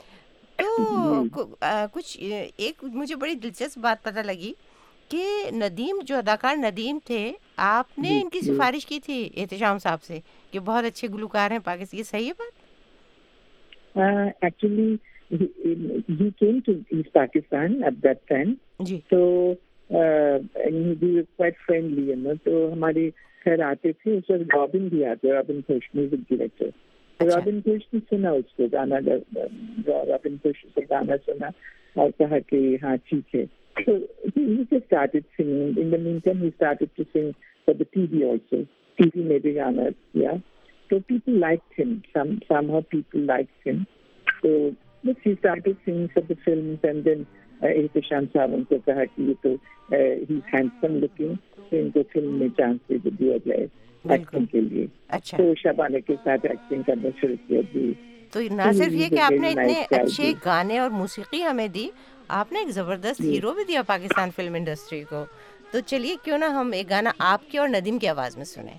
کچھ ایک مجھے بڑی دلچسپ بات پتہ لگی کہ ندیم جو اداکار ندیم تھے آپ نے ان کی سفارش کی تھی احتشام صاحب سے کہ بہت اچھے گلوکار ہیں پاکستان. یہ صحیح ہے بات؟ Actually he came to East Pakistan at that time. جی. So uh, we were quite friendly, you know. تو ہمارے گھر آتے تھے. اس وقت رابن بھی آتے, رابن خوش میوزک ڈائریکٹر. رابن خوش نے سنا اس کو گانا, رابن خوش سے گانا سنا اور کہا کہ ہاں ٹھیک ہے. So he just started singing. In the meantime, he started to sing for the T V also. T V میں بھی گانا کیا. So people liked him. Some somehow people liked him. So but he started singing for the films, and then Ehtesham صاحب ان کو کہا کہ یہ تو he's handsome looking, so ان کو فلم میں چانس دے دیا جائے ایکٹنگ کے لیے. تو شبانہ کے ساتھ ایکٹنگ کرنا شروع کیا. جی. تو نہ صرف یہ کہ آپ نے اتنے اچھے گانے اور موسیقی ہمیں دی, آپ نے ایک زبردست ہیرو بھی دیا پاکستان فلم انڈسٹری کو. تو چلیے کیوں نہ ہم ایک گانا آپ کی اور ندیم کی آواز میں سنیں.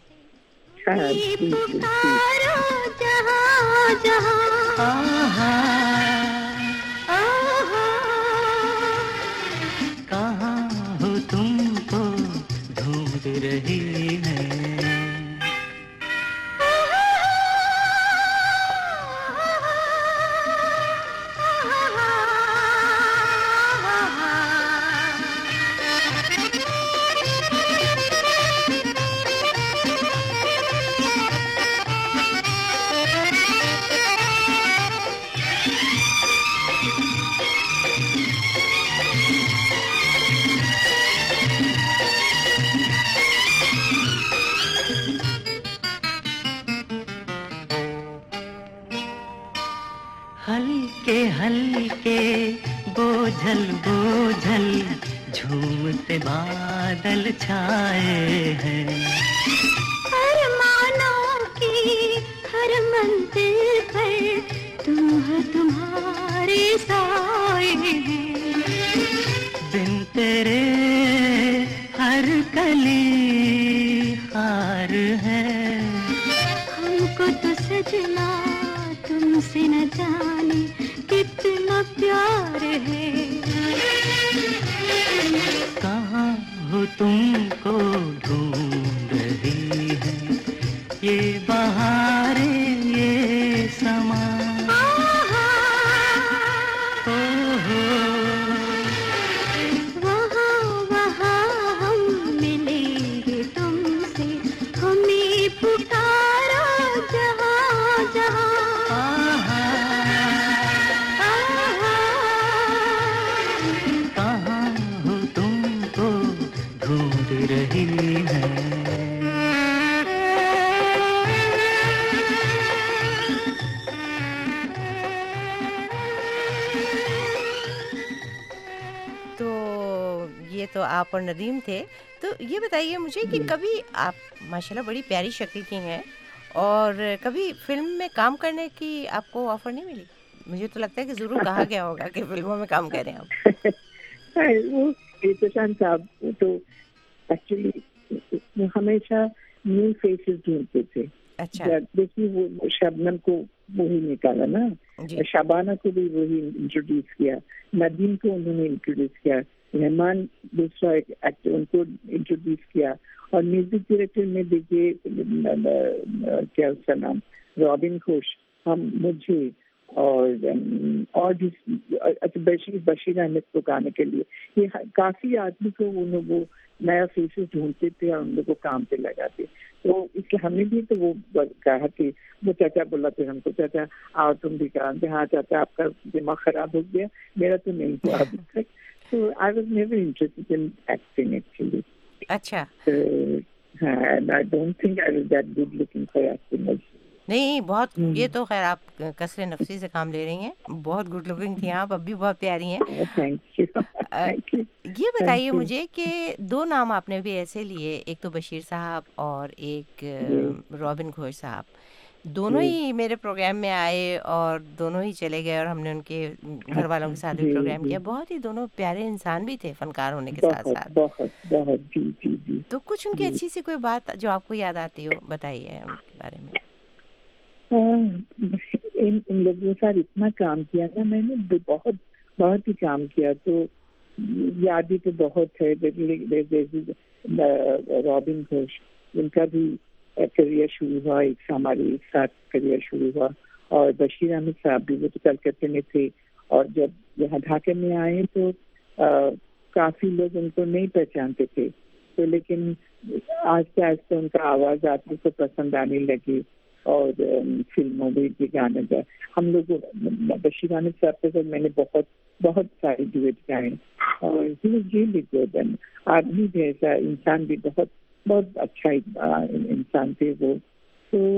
کہاں ہو تم کو ڈھونڈ رہی ہے, ہلکے ہلکے بوجھل بوجھل جھومتے بادل چھائے ہیں, ارمانوں کی ہر منزل پر تم ہو تمہارے سائے ہیں, بن تیرے ہر کلی خار ہے, ہم کو تو سجنا تم سے نہ جانے کتنا پیار ہے, کہاں ہو تم کو ڈھونڈ رہی ہے یہ بہاریں یہ سما, وہاں وہاں ہم ملیں گے تم سے, ہمیں پکارا جہاں جہاں, رہی ہے. تو یہ تو آپ اور ندیم تھے. تو یہ بتائیے مجھے کہ کبھی آپ ماشاءاللہ بڑی پیاری شکل کی ہیں اور کبھی فلم میں کام کرنے کی آپ کو آفر نہیں ملی؟ مجھے تو لگتا ہے کہ ضرور کہا گیا ہوگا کہ فلموں میں کام کریں آپ. وہ احتشام صاحب تو ایکچولی ہمیشہ نیو فیسز ڈھونڈتے تھے. دیکھیے وہ شبنم کو وہی نکالا نا, شبانہ کو بھی وہی انٹروڈیوس کیا, ندیم کو انہوں نے انٹروڈیوس کیا, رحمان دوسرا ایک ایکٹر ان کو انٹروڈیوس کیا, اور میوزک ڈائریکٹر میں دیکھیے کیا اس کا نام رابن خوش, ہم مجھے اور اور بشیر بشیر احمد کو گانے کے لیے یہ کافی آدمی کو انہوں وہ نیا فیسز ڈھونڈتے تھے اور ان لوگوں کو کام پہ لگاتے. تو اس لیے ہم نے بھی تو وہ کہا کہ وہ چاچا بولا پھر ہم کو چاچا آؤ تم بھی کہا کہ ہاں چاچا آپ کا دماغ خراب ہو گیا, میرا تو نہیں ہوا ابھی تک. تو I was never interested in acting actually. اچھا. ہاں, I don't think I was that good looking for acting. نہیں بہت, یہ تو خیر آپ کثر نفسی سے کام لے رہی ہیں, بہت گڈ لکنگ تھی آپ, اب بھی بہت پیاری ہیں. یہ بتائیے مجھے کہ دو نام آپ نے بھی ایسے لیے, ایک تو بشیر صاحب اور ایک رابن گھوش صاحب, دونوں ہی میرے پروگرام میں آئے اور دونوں ہی چلے گئے اور ہم نے ان کے گھر والوں کے ساتھ بھی پروگرام کیا. بہت ہی دونوں پیارے انسان بھی تھے فنکار ہونے کے ساتھ ساتھ. تو کچھ ان کی اچھی سی کوئی بات جو آپ کو یاد آتی ہو بتائیے ان کے بارے میں. ان ان لوگوں کے ساتھ اتنا کام کیا نا میں نے, بہت بہت ہی کام کیا. تو یادیں تو بہت ہے. رابن گھوش ان کا بھی کریئر شروع ہوا, ایک ہمارے ایک ساتھ کریئر شروع ہوا. اور بشیر احمد صاحب بھی, وہ تو کلکتے میں تھے, اور جب یہاں ڈھاکہ میں آئے تو کافی لوگ ان کو نہیں پہچانتے تھے. تو لیکن آہستہ آہستہ ان کا آواز آپ کو پسند آنے لگی, اور فلموں میں بھی گانے گائے. ہم لوگ بشیر احمد صاحب کے ساتھ میں نے بہت بہت سارے ڈویٹ گائے, اور ریئلی گڈ. آدمی بھی ایسا, انسان بھی بہت بہت اچھا انسان تھے وہ. تو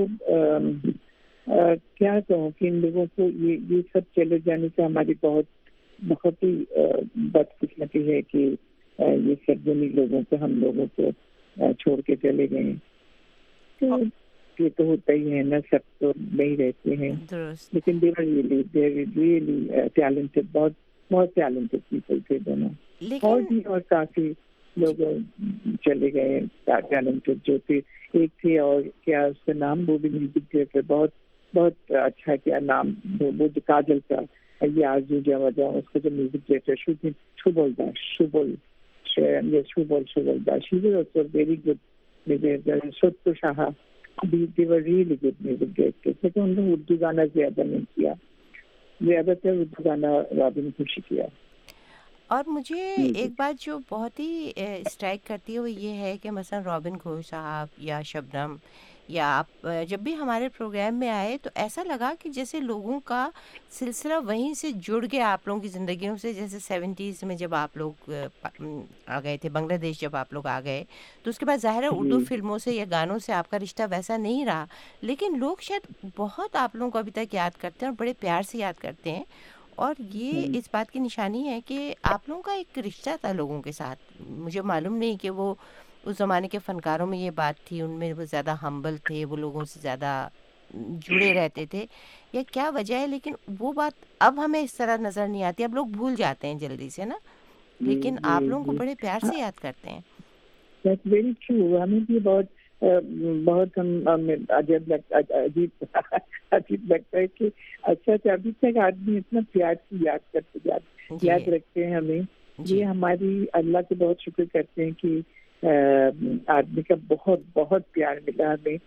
کیا کہوں کہ ان لوگوں کو یہ یہ سب چلے جانے سے ہماری بہت بہت ہی بدقسمتی ہے کہ یہ سب دنی لوگوں کو ہم لوگوں کو چھوڑ کے چلے گئے. تو یہ تو ہوتا ہی ہے نا, سب تو نہیں رہتے ہیں, لیکن they really they really talented, بہت بہت ٹیلنٹڈ پیپل تھے دونوں. اور بھی اور کافی لوگ چلے گئے ٹیلنٹڈ جو تھے. ایک تھے اور کیا اس کا نام, وہ بھی میوزک ڈائریکٹر, بہت بہت اچھا, کیا نام وہ جو کاجل کا, یہ آرزو جاوید, اس کا جو music director Subal Das, Subal Subal Subal Das, he was also very good music director. ستر شاہ, they were really good music directors. لیکن انہوں نے اردو گانا زیادہ نہیں کیا, زیادہ تر اردو گانا رابن خوشی کیا. اور مجھے ایک بات جو بہت ہی اسٹرائک کرتی ہے وہ یہ ہے کہ مثلا رابن گھوش صاحب یا شبنم یا آپ جب بھی ہمارے پروگرام میں آئے تو ایسا لگا کہ جیسے لوگوں کا سلسلہ وہیں سے جڑ گیا آپ لوگوں کی زندگیوں سے. جیسے سیونٹیز میں جب آپ لوگ آ گئے تھے بنگلہ دیش, جب آپ لوگ آ گئے تو اس کے بعد ظاہر ہے اردو فلموں سے یا گانوں سے آپ کا رشتہ ویسا نہیں رہا, لیکن لوگ شاید بہت آپ لوگوں کو ابھی تک یاد کرتے ہیں اور بڑے پیار سے یاد کرتے ہیں. اور یہ اس بات کی نشانی ہے کہ آپ لوگوں کا ایک رشتہ تھا لوگوں کے ساتھ. مجھے معلوم نہیں کہ وہ اس زمانے کے فنکاروں میں یہ بات تھی, ان میں وہ زیادہ ہمبل تھے, وہ لوگوں سے زیادہ جڑے رہتے تھے, یا کیا وجہ ہے, لیکن وہ بات اب ہمیں اس طرح نظر نہیں آتی. اب لوگ بھول جاتے ہیں جلدی سے نا, لیکن آپ لوگوں کو بڑے پیار سے یاد کرتے ہیں. That's very true. ہمیں بھی بہت بہت ہم عجیب عجیب عجیب لگتا ہے کہ اچھا اچھا ابھی تک آدمی اتنا پیار سے یاد کرتے یاد یاد رکھتے ہیں ہمیں. یہ ہماری اللہ کو بہت شکر کرتے ہیں کہ آدمی کا بہت بہت پیار ملا ہمیں.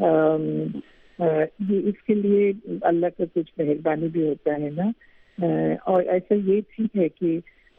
یہ اس کے لیے اللہ کا کچھ مہربانی بھی ہوتا ہے نا. اور ایسا یہ ٹھیک ہے کہ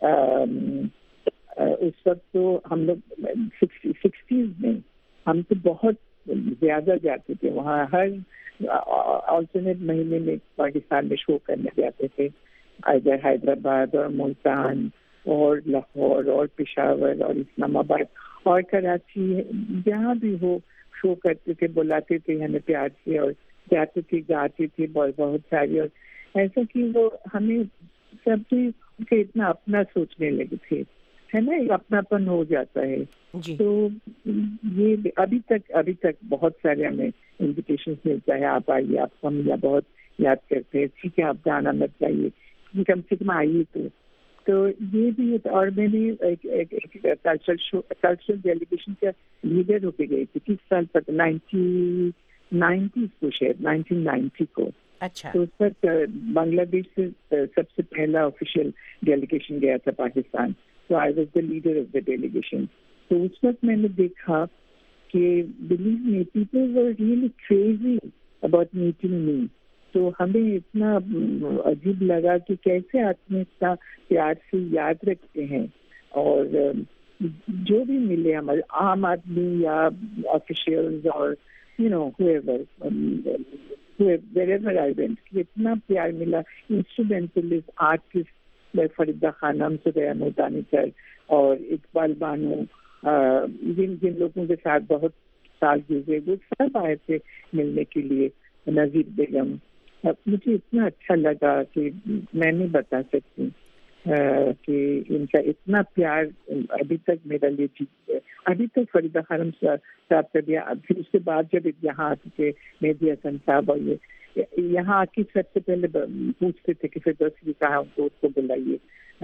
اس وقت تو ہم لوگ سکسٹیز میں ہم تو بہت زیادہ جاتے تھے وہاں, ہر آلٹرنیٹ مہینے میں پاکستان میں شو کرنے جاتے تھے, ادھر حیدرآباد اور ملتان اور لاہور اور پشاور اور اسلام آباد اور کراچی, جہاں بھی ہو شو کرتے تھے, بلاتے تھے ہمیں پیار سے, اور جاتے تھے گاتے تھے بہت بہت ساری. اور ایسا کہ وہ ہمیں سب کے اتنا اپنا سوچنے لگے تھے, ہے نا, ایک اپناپن ہو جاتا ہے. تو یہ ابھی تک ابھی تک بہت سارے ہمیں انویٹیشن ملتا ہے, آپ آئیے, آپ کو ہم بہت یاد کرتے ہیں, ٹھیک ہے آپ جانا مت جائیے, کم سے کم آئیے. تو تو یہ بھی. اور میں نے کلچرل شو کلچرل ڈیلیگیشن کا لیڈر ہو کے گئی تھی کس سال تک, نائنٹی نائنٹیز کو شاید نائنٹین نائنٹی کو. اچھا. تو اس وقت بنگلہ دیش سے سب سے پہلا آفیشیل ڈیلیگیشن گیا تھا Pakistan. So I was the leader of the delegation. تو اس وقت میں نے دیکھا کہ believe me, people were really crazy about meeting me. تو ہمیں اتنا عجیب لگا کہ کیسے آدمی اتنا پیار سے یاد رکھتے ہیں. اور جو بھی ملے ہمارے عام آدمی یا آفیشیلز اور you know whoever wherever I went, اتنا پیار ملا. انسٹرومینٹلسٹ, آرٹسٹ, فریدہ خانم, سریہ ملتانی سر اور اقبال بانو, جن جن لوگوں کے ساتھ بہت سال گزرے, وہ سب آئے تھے ملنے کے لیے. نذیر بیگم, مجھے اتنا اچھا لگا کہ میں نہیں بتا سکتی کہ ان کا اتنا پیار ابھی تک میرا لیے چیز ہے. ابھی تک فریدہ خانم صاحب کا دیا, پھر اس کے بعد جب یہاں آتے تھے مہدی حسن صاحب, اور یہ یہاں آ کے سب سے پہلے پوچھتے تھے کہ پھر دس بھی کہا ان کو اس کو بلائیے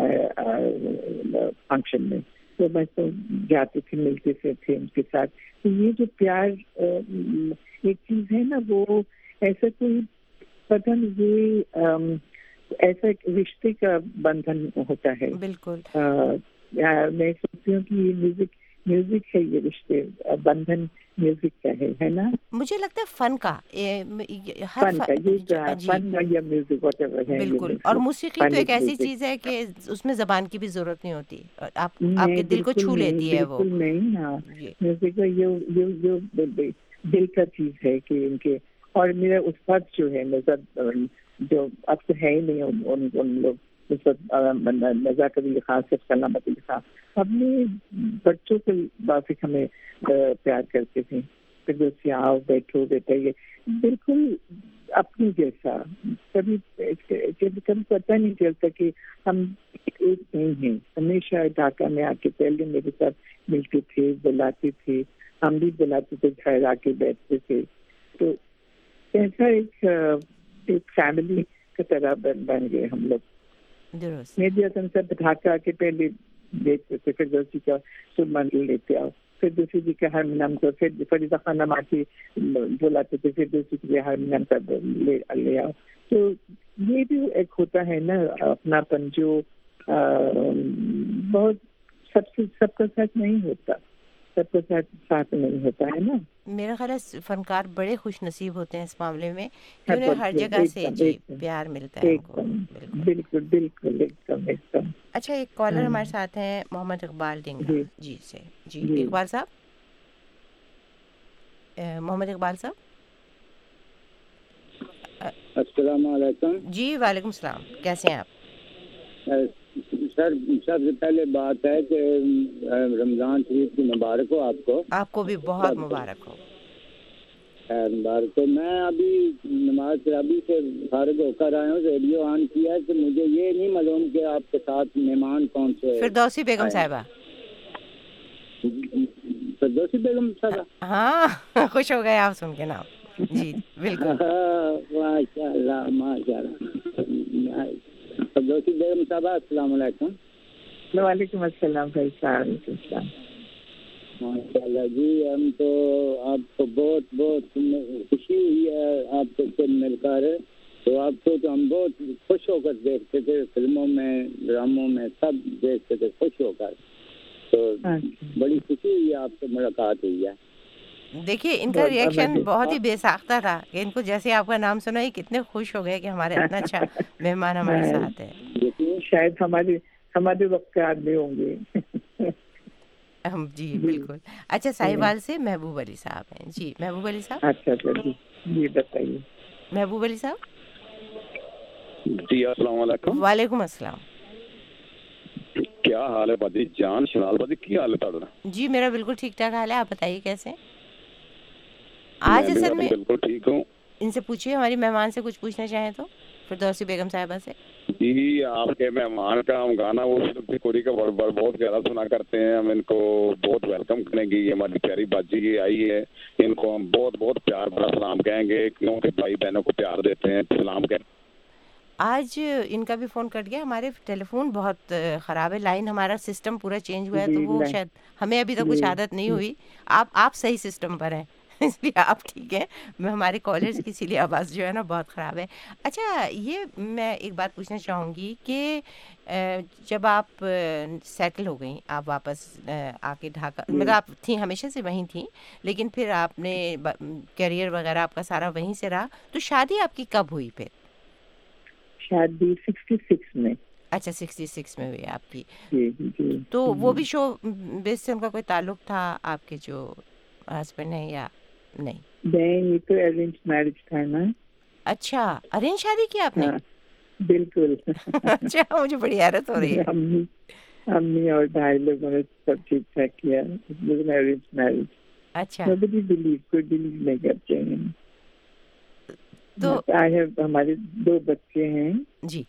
فنکشن میں. تو میں تو جاتے تھے, ملتے سے تھے ان کے ساتھ. تو یہ جو پیار ایک چیز ہے نا, وہ ایسا کوئی پتہ نہیں یہ ایسا ایک رشتے کا بندھن ہوتا ہے. بالکل میں سوچتی ہوں کہ یہ میوزک میوزک ہے، یہ رشتے بندھن میوزک کا ہے ہے نا. مجھے لگتا ہے فن کا فن کا یہ فن یا میوزک واٹ ایور ہے. بالکل. اور موسیقی تو ایک ایسی چیز ہے کہ اس میں زبان کی بھی ضرورت نہیں ہوتی، آپ آپ کے دل کو چھو لیتی ہے وہ. بالکل نہیں. ہاں میوزک یہ دل کا چیز ہے کہ ان کے. اور میرا استاد جو ہے نظر جو اب تو ہے ہی نہیں ان لوگ، اس وقت نظر کبھی خاص صرف سلامت علی خان اپنے بچوں کے بافک ہمیں پیار کرتے تھے. پھر سے آؤ بیٹھو بیٹا، یہ بالکل اپنی جیسا. کبھی کبھی پتہ نہیں چلتا کہ ہم ایک نہیں ہیں. ہمیشہ ڈھاکہ میں آ کے پہلے میرے ساتھ ملتے تھے، بلاتے تھے، ہم بھی بلاتے تھے، گھر آ کے بیٹھتے تھے. تو ایسا ایک ایک فیملی کی طرح بن بن گئے ہم لوگ. میں بھی اصل سب ڈھاکہ کے پہلے دیکھتے تھے، پھر دوسری کا سلمان لیتے آؤ، پھر دوسری جی کا ہرمنم کو، پھر فریدہ خانم آ کے بلاتے تھے، پھر دوسری کے لیے ہرمنم کا لے آؤ. تو یہ بھی ایک ہوتا ہے نا اپناپن جو بہت سب سے سب کا ساتھ نہیں ہوتا، سب کا ساتھ ساتھ نہیں ہوتا ہے نا. میرا خیال ہے فنکار بڑے خوش نصیب ہوتے ہیں اس معاملے میں کہ انہیں ہر جگہ سے جی پیار ملتا ہے. بالکل بالکل ایک دم ایک دم. اچھا ایک کالر ہمارے ساتھ ہیں محمد اقبال ڈنگا جی سے. جی اقبال صاحب، محمد اقبال صاحب السلام علیکم. جی وعلیکم السلام، کیسے ہیں آپ؟ سر سب سے پہلے بات ہے کہ رمضان شریف کی مبارک ہو آپ کو. آپ کو بھی بہت مبارک ہو. مبارک. تو میں ابھی نماز ابھی سے فارغ ہو کر آیا ہوں، ریڈیو آن کیا ہے، تو مجھے یہ نہیں معلوم کہ آپ کے ساتھ مہمان کون سے. فردوسی بیگم صاحبہ. فردوسی بیگم صاحبہ، ہاں خوش ہو گئے آپ سن کے نام. جی بالکل ماشاء اللہ ماشاء اللہ. فردوسی بیگم صاحبہ السلام علیکم. وعلیکم السلام بھائی صاحب. ماشاء اللہ جی، ہم تو آپ کو بہت بہت خوشی ہوئی ہے آپ سے مل کر. تو آپ کو تو ہم بہت خوش ہو کر دیکھتے تھے، فلموں میں ڈراموں میں سب دیکھتے تھے خوش ہو کر. تو بڑی خوشی ہوئی ہے آپ سے ملاقات ہوئی ہے. دیکھیے ان کا ریئیکشن بہت ہی بے ساختہ تھا کہ ان کو جیسے آپ کا نام سنا ہی کتنے خوش ہو گئے کہ ہمارے اتنا اچھا مہمان ہمارے ساتھ ہے. شاید ہمارے ہمارے وقت کے آدمی ہوں گے. جی بالکل. اچھا ساہیوال سے محبوب علی صاحب ہیں. جی محبوب علی صاحب. اچھا جی جی بتائیے. محبوب علی صاحب. جی السلام علیکم. وعلیکم السلام. کیا حال ہے بادی جان شنال بادی، کی حال ہے تھوڑا؟ جی میرا بالکل ٹھیک ٹھاک حال ہے، آپ بتائیے کیسے؟ آج اصل میں بالکل ٹھیک ہوں. ان سے پوچھیے ہماری مہمان سے کچھ پوچھنا چاہیں تو فردوسی بیگم صاحبہ سے. جی آپ کے مہمان کا ہم گانا وہ کوری کا بہت زیادہ سنا کرتے ہیں. ہم ان کو بہت ویلکم کریں گے. یہ ہماری پیاری باجی یہ آئی ہے، ان کو ہم بہت بہت پیار بڑا سلام کہیں گے کیونکہ بھائی بہنوں کو پیار دیتے ہیں. سلام کہیں. آج ان کا بھی فون کٹ گیا، ہمارے ٹیلی فون بہت خراب ہے، لائن ہمارا سسٹم پورا چینج ہوا ہے تو وہ شاید ہمیں ابھی تک کچھ عادت نہیں ہوئی. آپ آپ صحیح سسٹم پر ہیں اس لیے آپ ٹھیک ہیں. میں ہمارے کالرز کی اسی لیے آواز جو ہے نا بہت خراب ہے. اچھا یہ میں ایک بات پوچھنا چاہوں گی کہ جب آپ سیٹل ہو گئیں، آپ واپس آ کے ڈھاکہ، مطلب آپ تھیں ہمیشہ سے وہیں تھیں لیکن پھر آپ نے کیریئر وغیرہ آپ کا سارا وہیں سے رہا، تو شادی آپ کی کب ہوئی پھر؟ شادی سکسٹی سکس میں. اچھا سکسٹی سکس میں ہوئی آپ کی. جی جی. تو وہ بھی شو بیس سے ان کا کوئی تعلق تھا آپ کے جو ہسبینڈ ہیں یا نہیں؟ نہیں یہ تو ارینج میرج تھا نا. اچھا ارینج شادی کی آپ نے؟ بالکل. اچھا مجھے بڑی حیرت ہو رہی ہے. امی امی اور بھائی لوگوں نے سب ٹھیک ٹھاک کیا. Arrange marriage. اچھا. نوبڈی بلیو، کوئی بلیو نہیں کرتے ہیں. تو ہمارے دو بچے ہیں جی،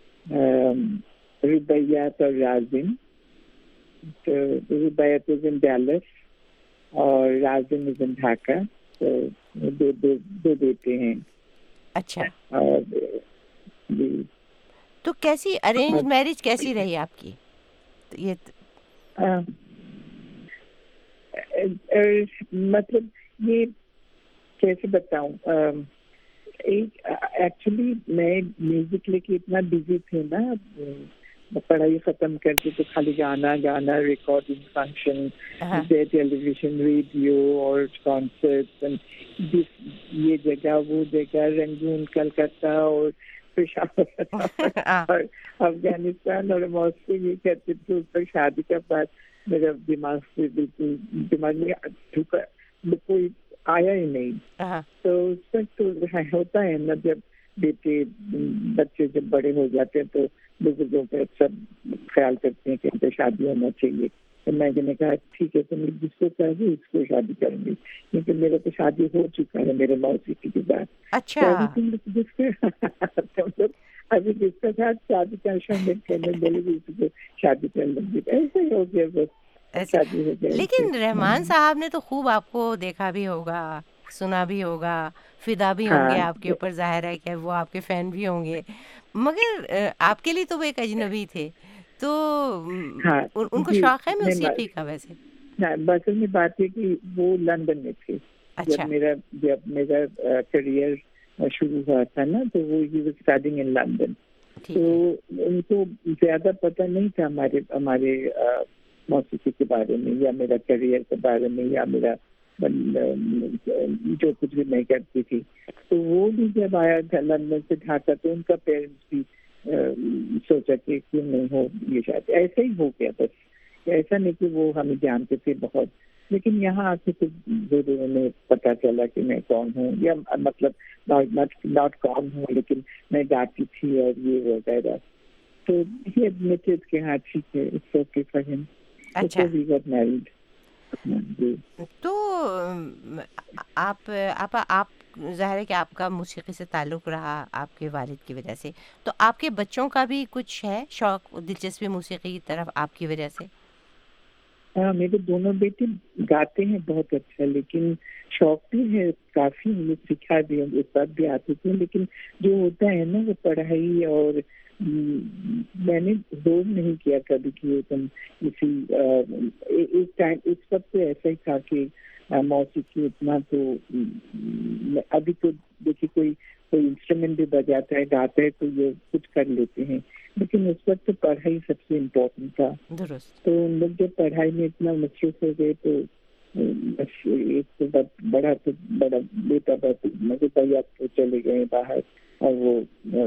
ربیات اور رازم. تو ربیات از ان ڈیلس اور رازم از ان ڈھاکہ. تو دو دو دو بیٹے ہیں. اچھا. اور تو کیسی ارینج میرج کیسی رہی آپ کی؟ یہ مطلب یہ کیسے بتاؤں، ایک ایکچولی میں میوزک لے کے اتنا بزی تھے نا, پڑھائی ختم کر کے تو خالی گانا گانا, recording function, television, radio اور کانسرٹ, یہ جگہ وہ جگہ, رنگون کلکتہ اور پشاور اور افغانستان اور موسیقی یہ کرتے تھے. اس پر شادی کے بعد میرا دماغ سے بالکل دماغ میں کوئی آیا ہی نہیں. تو اس وقت تو ہوتا ہے نا, جب بیٹے بچے جب بڑے ہو جاتے ہیں تو بزرگوں کا سب خیال کرتے ہیں کہ ان پہ شادی ہونا چاہیے. تو میں نے کہا ٹھیک ہے, تو میں جس کو چاہیے اس کو شادی کریں گی, کیونکہ میرا تو شادی ہو چکا ہے میرے موسیقی کے بعد. اچھا, جس کے ابھی جس کے ساتھ شادی کا شامل کرنے بولے گی اس کو شادی کر لیں گے, ایسا ہی ہو گیا بس. لیکن رحمان صاحب نے تو خوب آپ کو دیکھا بھی ہوگا, سنا بھی ہوگا, فدا بھی ہوں گے آپ کے اوپر, ظاہر ہے کہ وہ آپ کے فین بھی ہوں گے, مگر آپ کے لیے تو وہ ایک اجنبی تھے, تو ان کو شوق ہے موسیقی کا ویسے؟ بس میں بات ہے کہ وہ لندن میں تھے جب میرا جب میرا کریئر شروع ہوا تھا نا, تو وہ he was studying in London. تو ان کو زیادہ پتہ نہیں تھا ہمارے ہمارے موسیقی کے بارے میں, یا میرا کریئر کے بارے میں, یا میرا جو کچھ بھی میں کرتی تھی. تو وہ بھی جب آیا تھا لندن سے ڈھاکہ, تو ان کا پیرنٹس بھی سوچا کہ کیوں نہیں ہو یہ شاید. ایسا ہی ہو گیا بس, ایسا نہیں کہ وہ ہمیں جانتے تھے بہت, لیکن یہاں آ کے ضرور انہیں پتہ چلا کہ میں کون ہوں, یا مطلب ناٹ کون ہوں لیکن میں گاتی تھی اور یہ وغیرہ. تو ہی ایڈمیٹڈ کہ ہاں ٹھیک ہے, اٹس اوکے فار ہم. اچھا, تو آپ آپ آپ ظاہر ہے کہ آپ کا موسیقی سے تعلق رہا آپ کے والد کی وجہ سے, تو آپ کے بچوں کا بھی کچھ ہے شوق, دلچسپی موسیقی کی طرف آپ کی وجہ سے؟ ہاں, میرے دونوں بیٹے گاتے ہیں بہت اچھا, لیکن شوق بھی ہے کافی, مجھے سکھا بھی ہوں, اس بات بھی آتی تھی, لیکن جو ہوتا ہے نا وہ پڑھائی, اور میں نے زور نہیں کیا کبھی کہ تم اسی ایک ٹائم اس وقت تو ایسا ہی تھا کہ موسیقی اتنا تو ابھی تو دیکھیے کوئی کوئی انسٹرومنٹ بھی بجاتا ہے, گاتا ہے, تو یہ کچھ کر لیتے ہیں, لیکن اس وقت تو پڑھائی سب سے امپورٹنٹ تھا. تو ان لوگ جب پڑھائی میں اتنا مصروف ہو گئے تو ایک تو بڑا تو بڑا بیٹا بہت مجھے بھائی آپ تو چلے گئے باہر, اور وہ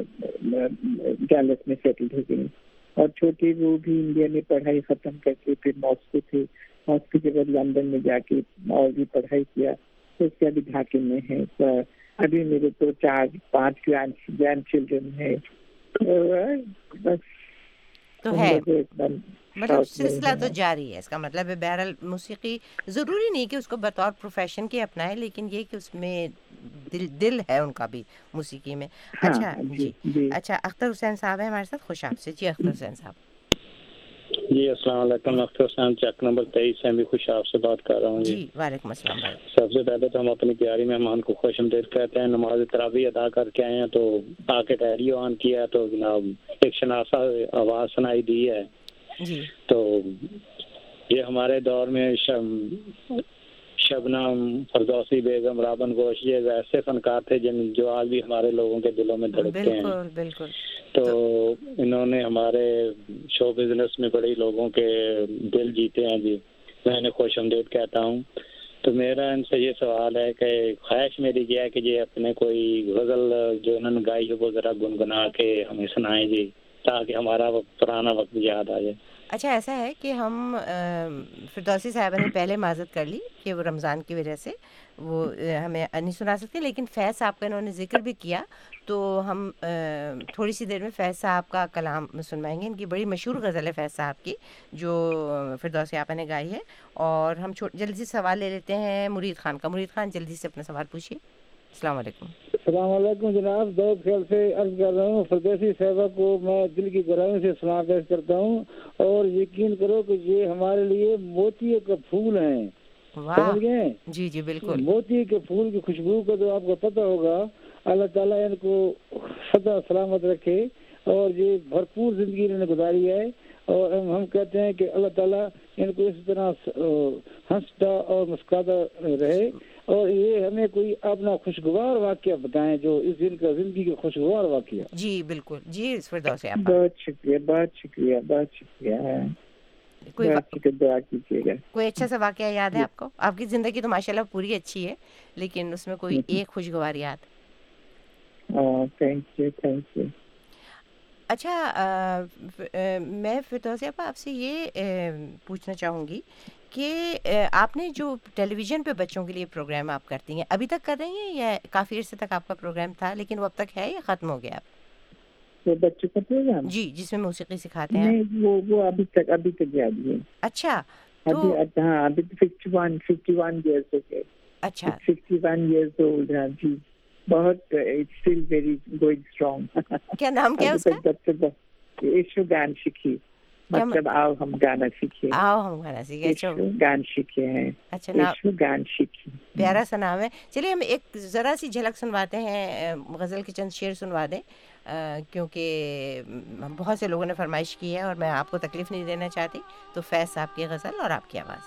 ڈیلس میں سیٹل ہو گئے, اور چھوٹے وہ بھی انڈیا میں پڑھائی ختم کر کے پھر ماسکو تھے, ماسکو کے بعد لندن میں جا کے اور بھی پڑھائی کیا, تو اس کے ابھی ڈھاکے میں ہے. ابھی میرے تو چار پانچ گرینڈ گرینڈ چلڈرن ہے, بس تو ہے مطلب سلسلہ تو جاری ہے. اس کا مطلب ہے بہرحال موسیقی ضروری نہیں کہ اس کو بطور پروفیشن کے اپنائے, لیکن یہ کہ اس میں دل دل ہے ان کا بھی موسیقی میں. اچھا جی, اچھا اختر حسین صاحب ہیں ہمارے ساتھ, خوش آپ سے. جی اختر حسین صاحب. جی السلام علیکم, اختر حسین چیک نمبر تیئیس سے بھی خوش آپ سے بات کر رہا ہوں. جی وعلیکم السلام بھائی. سب سے پہلے تو ہم اپنی پیاری مہمان کو خوش آمدید کہتے ہیں. نماز تراویح ادا کر کے آئے ہیں تو آ کے ریڈیو آن کیا تو جناب ایک شناسا آواز سنائی دی ہے. جی تو یہ ہمارے دور میں شب شبنم, فردوسی بیگم, رابن گوش, یہ ایسے فنکار تھے جن جو آج بھی ہمارے لوگوں کے دلوں میں دھڑکتے ہیں. بالکل بالکل. تو انہوں نے ہمارے شو بزنس میں بڑی لوگوں کے دل جیتے ہیں. جی میں انہیں خوش آمدید کہتا ہوں. تو میرا ان سے یہ سوال ہے کہ خواہش میری یہ ہے کہ یہ اپنے کوئی غزل جو انہوں نے گائی ہے وہ ذرا گنگنا کے ہمیں سنائیں جی, تاکہ ہمارا پرانا وقت یاد آ جائے. اچھا ایسا ہے کہ ہم فردوسی صاحبہ نے پہلے معذرت کر لی کہ وہ رمضان کی وجہ سے وہ ہمیں نہیں سنا سکتے, لیکن فیض صاحب کا انہوں نے ذکر بھی کیا, تو ہم تھوڑی سی دیر میں فیض صاحب کا کلام سنوائیں گے. ان کی بڑی مشہور غزل ہے فیض صاحب کی جو فردوسی آپا نے گائی ہے. اور ہم جلدی سے سوال لے لیتے ہیں مرید خان کا. مرید خان جلدی سے اپنا سوال پوچھیے. السلام علیکم. السلام علیکم جناب, دو خیال سے عرض کر رہا ہوں. فردوسی صاحبہ کو میں دل کی گہرائیوں سے سلام پیش کرتا ہوں, اور یقین کرو کہ یہ ہمارے لیے موتی کا پھول ہیں. سمجھ گئے؟ جی جی بالکل. موتی کے پھول کی خوشبو کا تو آپ کو پتہ ہوگا. اللہ تعالیٰ ان کو سدا سلامت رکھے, اور یہ بھرپور زندگی انہوں نے گزاری ہے, اور ہم کہتے ہیں کہ اللہ تعالیٰ ان کو اس طرح ہنستا اور مسکراتا رہے. اور یہ ہمیں کوئی اپنا خوشگوار واقعہ بتائیں جو اس دن کا زندگی کا خوشگوار واقعہ. جی بالکل جی فردوسی آپ. بہت شکریہ بہت شکریہ بہت شکریہ. کوئی دعا کیجیے گا. کوئی اچھا سا واقعہ یاد ہے آپ کو؟ آپ کی زندگی تو ماشاءاللہ پوری اچھی ہے لیکن اس میں کوئی ایک خوشگوار یاد؟ Thank you thank you. اچھا میں فردوسی آپ آپ سے یہ پوچھنا چاہوں گی کہ آپ نے جو ٹیلی ویژن پہ بچوں کے لیے پروگرام آپ کرتی ہیں ابھی تک کر رہی ہیں یا کافی عرصے تک آپ کا پروگرام تھا لیکن وہ اب تک ہے یا ختم ہو گیا؟ وہ بچوں کا پروگرام جی جس میں موسیقی سکھاتے ہیں؟ نہیں وہ وہ ابھی تک ابھی تک جاری ہے. اچھا ابھی ہاں ابھی fifty one fifty one years ہو گئے. اچھا ففٹی ون ایئرس اولڈ. ہاں جی بہت اسٹل ویری گوئنگ اسٹرانگ. کیا نام کیا اس کا؟ ایشو گان سیکھی مطلب آؤ ہم گانا سیکھے. آؤ ہم گانا سیکھے. اچھا گان سیکھے ہیں. اچھا ایشو گان سیکھی. پیارا سا نام ہے. چلیے ہم ایک ذرا سی جھلک سنواتے ہیں غزل کے چند شعر سنوا دیں کیونکہ بہت سے لوگوں نے فرمائش کی ہے اور میں آپ کو تکلیف نہیں دینا چاہتی. تو فیض صاحب کی غزل اور آپ کی آواز.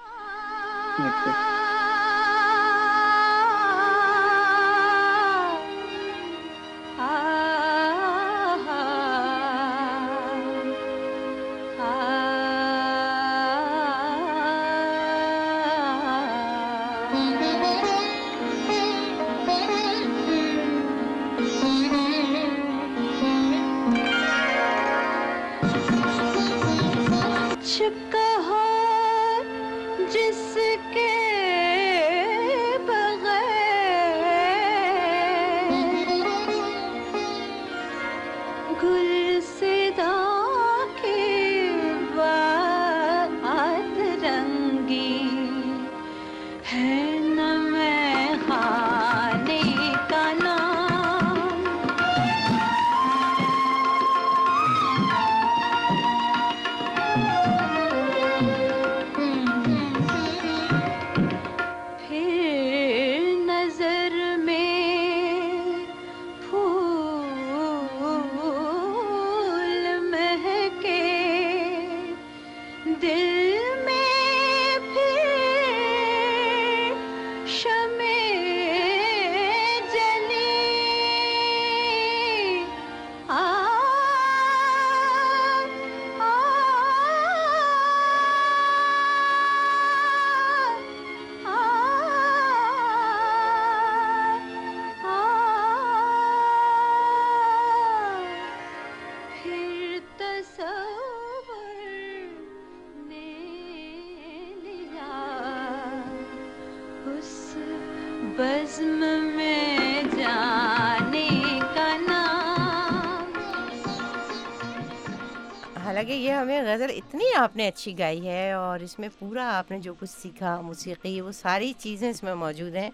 حالانکہ یہ ہمیں غزل اتنی آپ نے اچھی گائی ہے اور اس میں پورا آپ نے جو کچھ سیکھا موسیقی وہ ساری چیزیں اس میں موجود ہیں.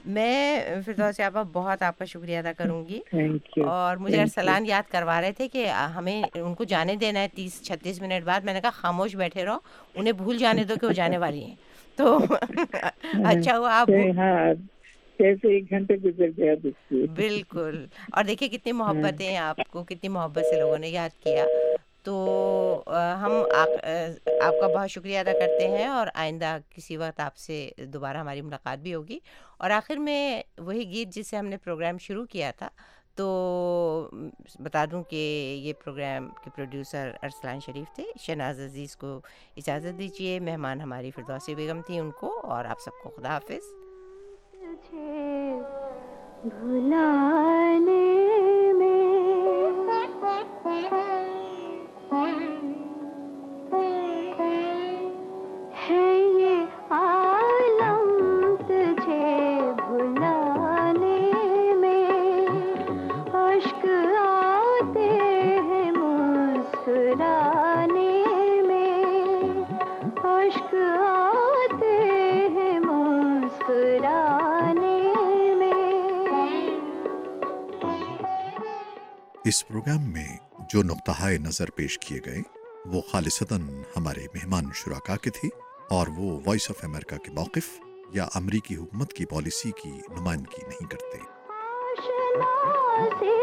میں فردوسی آپا بہت آپ کا شکریہ ادا کروں گی. اور مجھے ارسلان یاد کروا رہے تھے کہ ہمیں ان کو جانے دینا ہے تیس چھتیس منٹ بعد. میں نے کہا خاموش بیٹھے رہو, انہیں بھول جانے دو کہ وہ جانے والی ہیں. تو اچھا ہوا آپ کیسے ایک گھنٹے گزر گیا. بالکل. اور دیکھیے کتنی محبتیں آپ کو کتنی محبت سے لوگوں نے یاد کیا. تو ہم آپ کا بہت شکریہ ادا کرتے ہیں اور آئندہ کسی وقت آپ سے دوبارہ ہماری ملاقات بھی ہوگی. اور آخر میں وہی گیت جس سے ہم نے پروگرام شروع کیا تھا تو بتا دوں کہ یہ پروگرام کے پروڈیوسر ارسلان شریف تھے. شہناز عزیز کو اجازت دیجیے. مہمان ہماری فردوسی بیگم تھی, ان کو اور آپ سب کو خدا حافظ. اس پروگرام میں جو نقطہ نظر پیش کیے گئے وہ خالصتاً ہمارے مہمان شرکا کے تھے اور وہ وائس آف امریکہ کے موقف یا امریکی حکومت کی پالیسی کی نمائندگی نہیں کرتے.